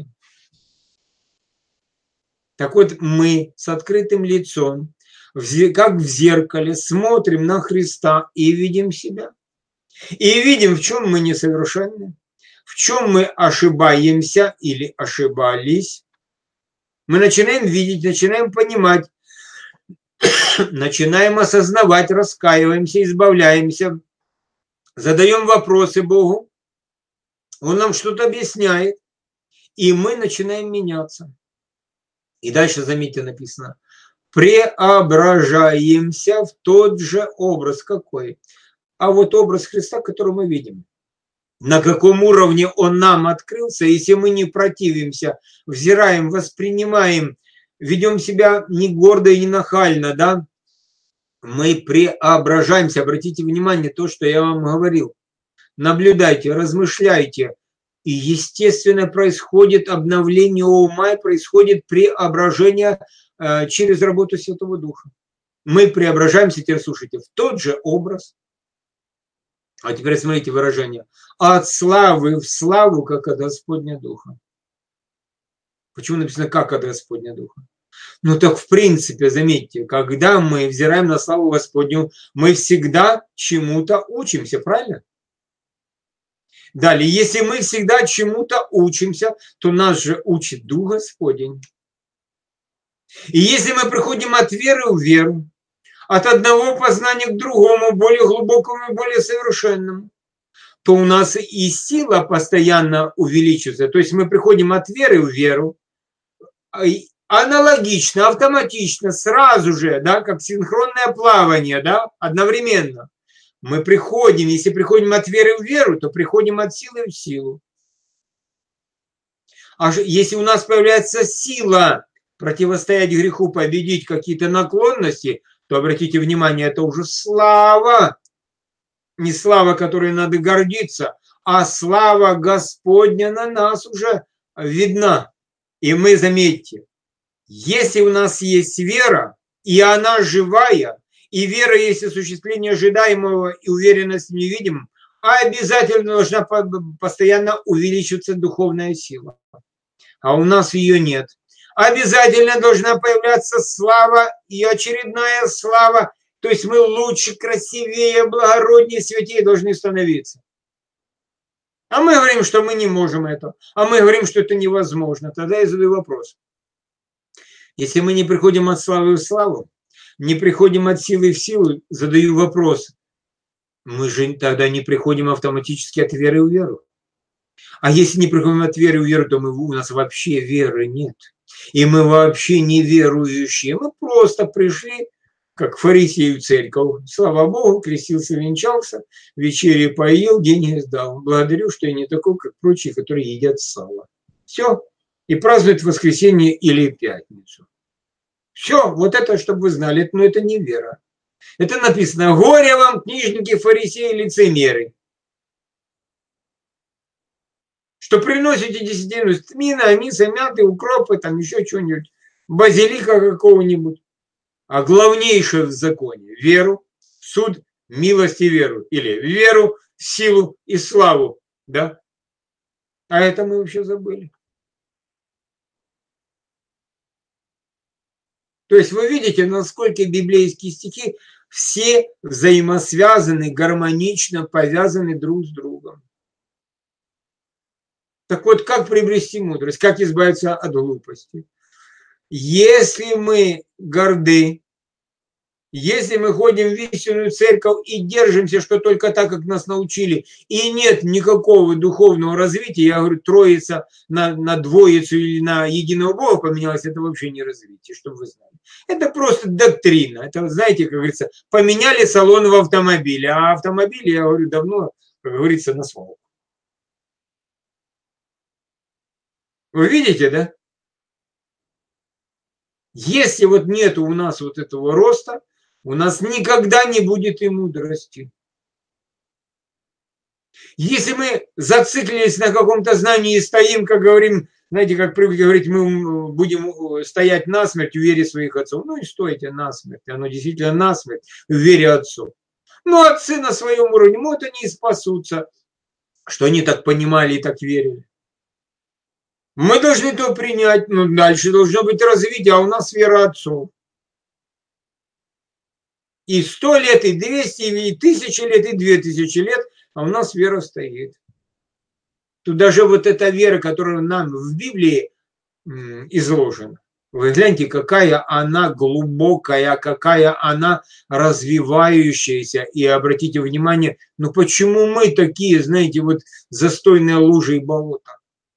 Так вот, мы с открытым лицом, как в зеркале, смотрим на Христа и видим себя. И видим, в чем мы несовершенны, в чем мы ошибаемся или ошибались. Мы начинаем видеть, начинаем понимать, начинаем осознавать, раскаиваемся, избавляемся, задаем вопросы Богу, Он нам что-то объясняет, и мы начинаем меняться. И дальше, заметьте, написано, преображаемся в тот же образ. Какой? А вот образ Христа, который мы видим. На каком уровне он нам открылся, если мы не противимся, взираем, воспринимаем, ведем себя не гордо и не нахально, да, мы преображаемся. Обратите внимание, то, что я вам говорил. Наблюдайте, размышляйте. И, естественно, происходит обновление ума, происходит преображение через работу Святого Духа. Мы преображаемся, теперь слушайте, в тот же образ. А теперь смотрите выражение. От славы в славу, как от Господня Духа. Почему написано «как от Господня Духа»? Ну так в принципе, заметьте, когда мы взираем на славу Господню, мы всегда чему-то учимся, правильно? Далее, если мы всегда чему-то учимся, то нас же учит Дух Господень. И если мы приходим от веры в веру, от одного познания к другому, более глубокому и более совершенному, то у нас и сила постоянно увеличивается. То есть мы приходим от веры в веру, аналогично, автоматично, сразу же, да, как синхронное плавание, да, одновременно. Мы приходим, если приходим от веры в веру, то приходим от силы в силу. А если у нас появляется сила противостоять греху, победить какие-то наклонности, то обратите внимание, это уже слава. Не слава, которой надо гордиться, а слава Господня на нас уже видна. И мы, заметьте, если у нас есть вера, и она живая, и вера есть осуществление ожидаемого и уверенность в невидимом, обязательно должна постоянно увеличиваться духовная сила. А у нас ее нет. Обязательно должна появляться слава и очередная слава. То есть мы лучше, красивее, благороднее, святее должны становиться. А мы говорим, что мы не можем это. А мы говорим, что это невозможно. Тогда я задаю вопрос. Если мы не приходим от славы в славу, не приходим от силы в силу, задаю вопрос. Мы же тогда не приходим автоматически от веры в веру. А если не приходим от веры в веру, то у нас вообще веры нет. И мы вообще не верующие. Мы просто пришли, как фарисеи в церковь. Слава Богу, крестился, венчался, вечери поел, деньги сдал. Благодарю, что я не такой, как прочие, которые едят сало. Все. И празднуют воскресенье или пятницу. Все. Вот это, чтобы вы знали. Но это не вера. Это написано: горе вам, книжники, фарисеи, лицемеры, что приносите десятину тмина, аниса, мяты, укропы, там еще что-нибудь, базилика какого-нибудь. А главнейшее в законе – веру, суд, милость и веру. Или веру, силу и славу. Да? А это мы вообще забыли. То есть вы видите, насколько библейские стихи все взаимосвязаны, гармонично повязаны друг с другом. Так вот, как приобрести мудрость, как избавиться от глупости? Если мы горды, если мы ходим в истинную церковь и держимся, что только так, как нас научили, и нет никакого духовного развития, я говорю, троица на двоицу или на единого Бога поменялась, это вообще не развитие, чтобы вы знали. Это просто доктрина. Это, знаете, как говорится, поменяли салон в автомобиле, а автомобиль, я говорю, давно, как говорится, на свалку. Вы видите, да? Если вот нет у нас вот этого роста, у нас никогда не будет и мудрости. Если мы зациклились на каком-то знании и стоим, как говорим, знаете, как привыкли говорить, мы будем стоять насмерть в вере своих отцов. Ну и стойте насмерть, оно действительно насмерть в вере отцов. Но отцы на своем уровне, вот они и спасутся, что они так понимали и так верили. Мы должны то принять, но дальше должно быть развитие, а у нас вера отцов. И 100 лет, и 200, и 1000 лет, и 2000 лет, а у нас вера стоит. Тут даже вот эта вера, которая нам в Библии изложена, вы гляньте, какая она глубокая, какая она развивающаяся. И обратите внимание, ну почему мы такие, знаете, вот застойные лужи и болота?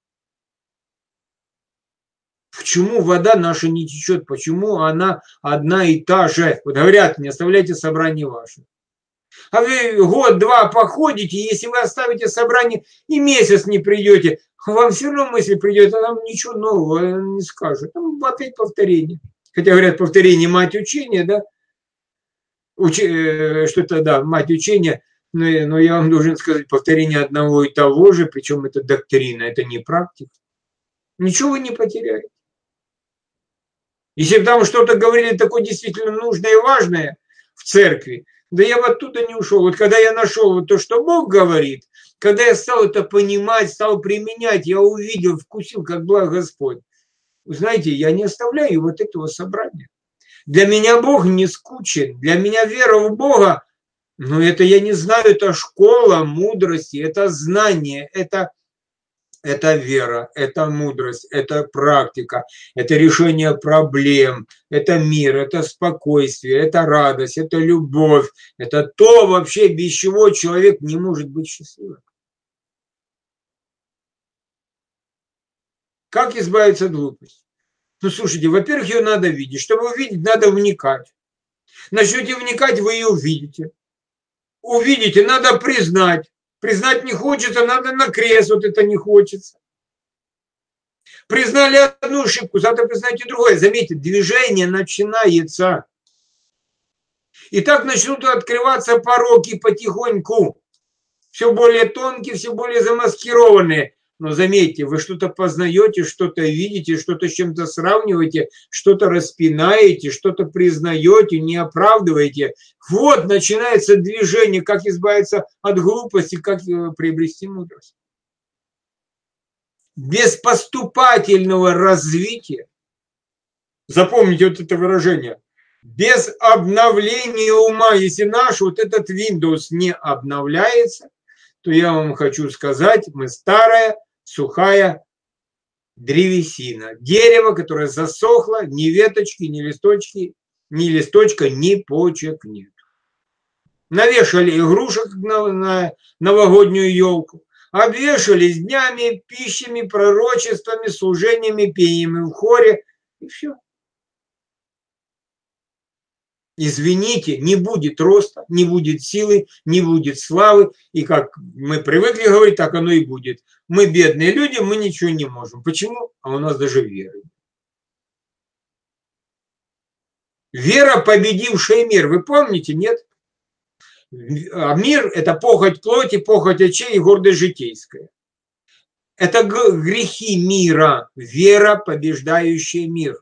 Почему вода наша не течет? Почему она одна и та же? Вот говорят, не оставляйте собрание ваше. А вы год-два походите, если вы оставите собрание и месяц не придете, вам все равно мысль придет, а там ничего нового не скажут. Там опять повторение. Хотя говорят, повторение мать учения, да? Что-то, да, мать учения. Но я вам должен сказать, повторение одного и того же, причем это доктрина, это не практика. Ничего вы не потеряете. Если бы там что-то говорили такое действительно нужное и важное в церкви, да я бы оттуда не ушел. Вот когда я нашел вот то, что Бог говорит, когда я стал это понимать, стал применять, я увидел, вкусил, как благ Господь. Вы знаете, я не оставляю вот этого собрания. Для меня Бог не скучен, для меня вера в Бога, ну это я не знаю, это школа мудрости, это знание, это Это вера, это мудрость, это практика, это решение проблем, это мир, это спокойствие, это радость, это любовь. Это то вообще, без чего человек не может быть счастливым. Как избавиться от глупости? Ну, слушайте, во-первых, ее надо видеть. Чтобы увидеть, надо вникать. Начнете вникать, вы ее увидите. Увидите, надо признать. Признать не хочется, надо на крест, вот это не хочется. Признали одну ошибку, завтра признаете другое. Заметьте, движение начинается. И так начнут открываться пороки потихоньку. Все более тонкие, все более замаскированные. Но заметьте, вы что-то познаете, что-то видите, что-то с чем-то сравниваете, что-то распинаете, что-то признаете, не оправдываете. Вот начинается движение, как избавиться от глупости, как приобрести мудрость. Без поступательного развития, запомните вот это выражение, без обновления ума, если наш вот этот Windows не обновляется, то я вам хочу сказать, мы старая, сухая древесина. Дерево, которое засохло, ни веточки, ни листочки, ни листочка, ни почек нет. Навешали игрушек на новогоднюю елку, обвешались днями, пищами, пророчествами, служениями, пениями в хоре, и все. Извините, не будет роста, не будет силы, не будет славы. И как мы привыкли говорить, так оно и будет. Мы бедные люди, мы ничего не можем. Почему? А у нас даже веры. Вера, победившая мир. Вы помните, нет? А мир – это похоть плоти, похоть очей и гордость житейская. Это грехи мира. Вера, побеждающая мир.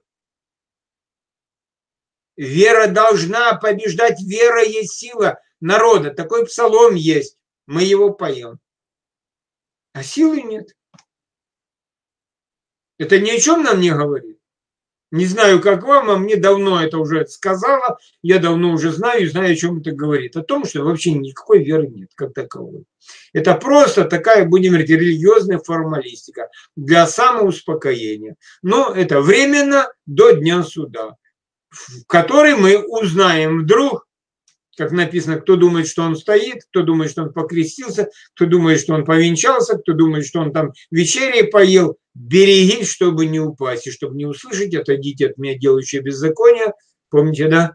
Вера должна побеждать. Вера есть сила народа. Такой псалом есть. Мы его поем. А силы нет. Это ни о чем нам не говорит. Не знаю, как вам, а мне давно это уже сказала. Я давно уже знаю, о чем это говорит. О том, что вообще никакой веры нет, как таковой. Это просто такая, будем говорить, религиозная формалистика для самоуспокоения. Но это временно до дня суда, в который мы узнаем вдруг, как написано, кто думает, что он стоит, кто думает, что он покрестился, кто думает, что он повенчался, кто думает, что он там вечерей поел. Берегись, чтобы не упасть, и чтобы не услышать, отойдите от меня, делающие беззаконие. Помните, да?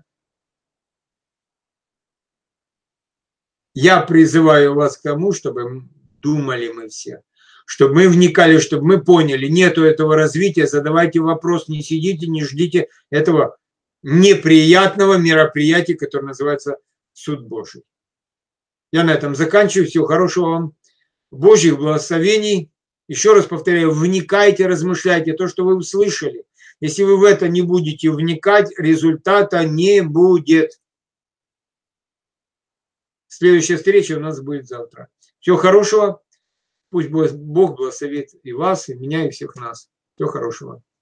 Я призываю вас к тому, чтобы думали мы все, чтобы мы вникали, чтобы мы поняли, нету этого развития, задавайте вопрос, не сидите, не ждите этого неприятного мероприятия, которое называется суд Божий. Я на этом заканчиваю. Всего хорошего вам. Божьих благословений. Еще раз повторяю, вникайте, размышляйте. То, что вы услышали. Если вы в это не будете вникать, результата не будет. Следующая встреча у нас будет завтра. Всего хорошего. Пусть Бог благословит и вас, и меня, и всех нас. Всего хорошего.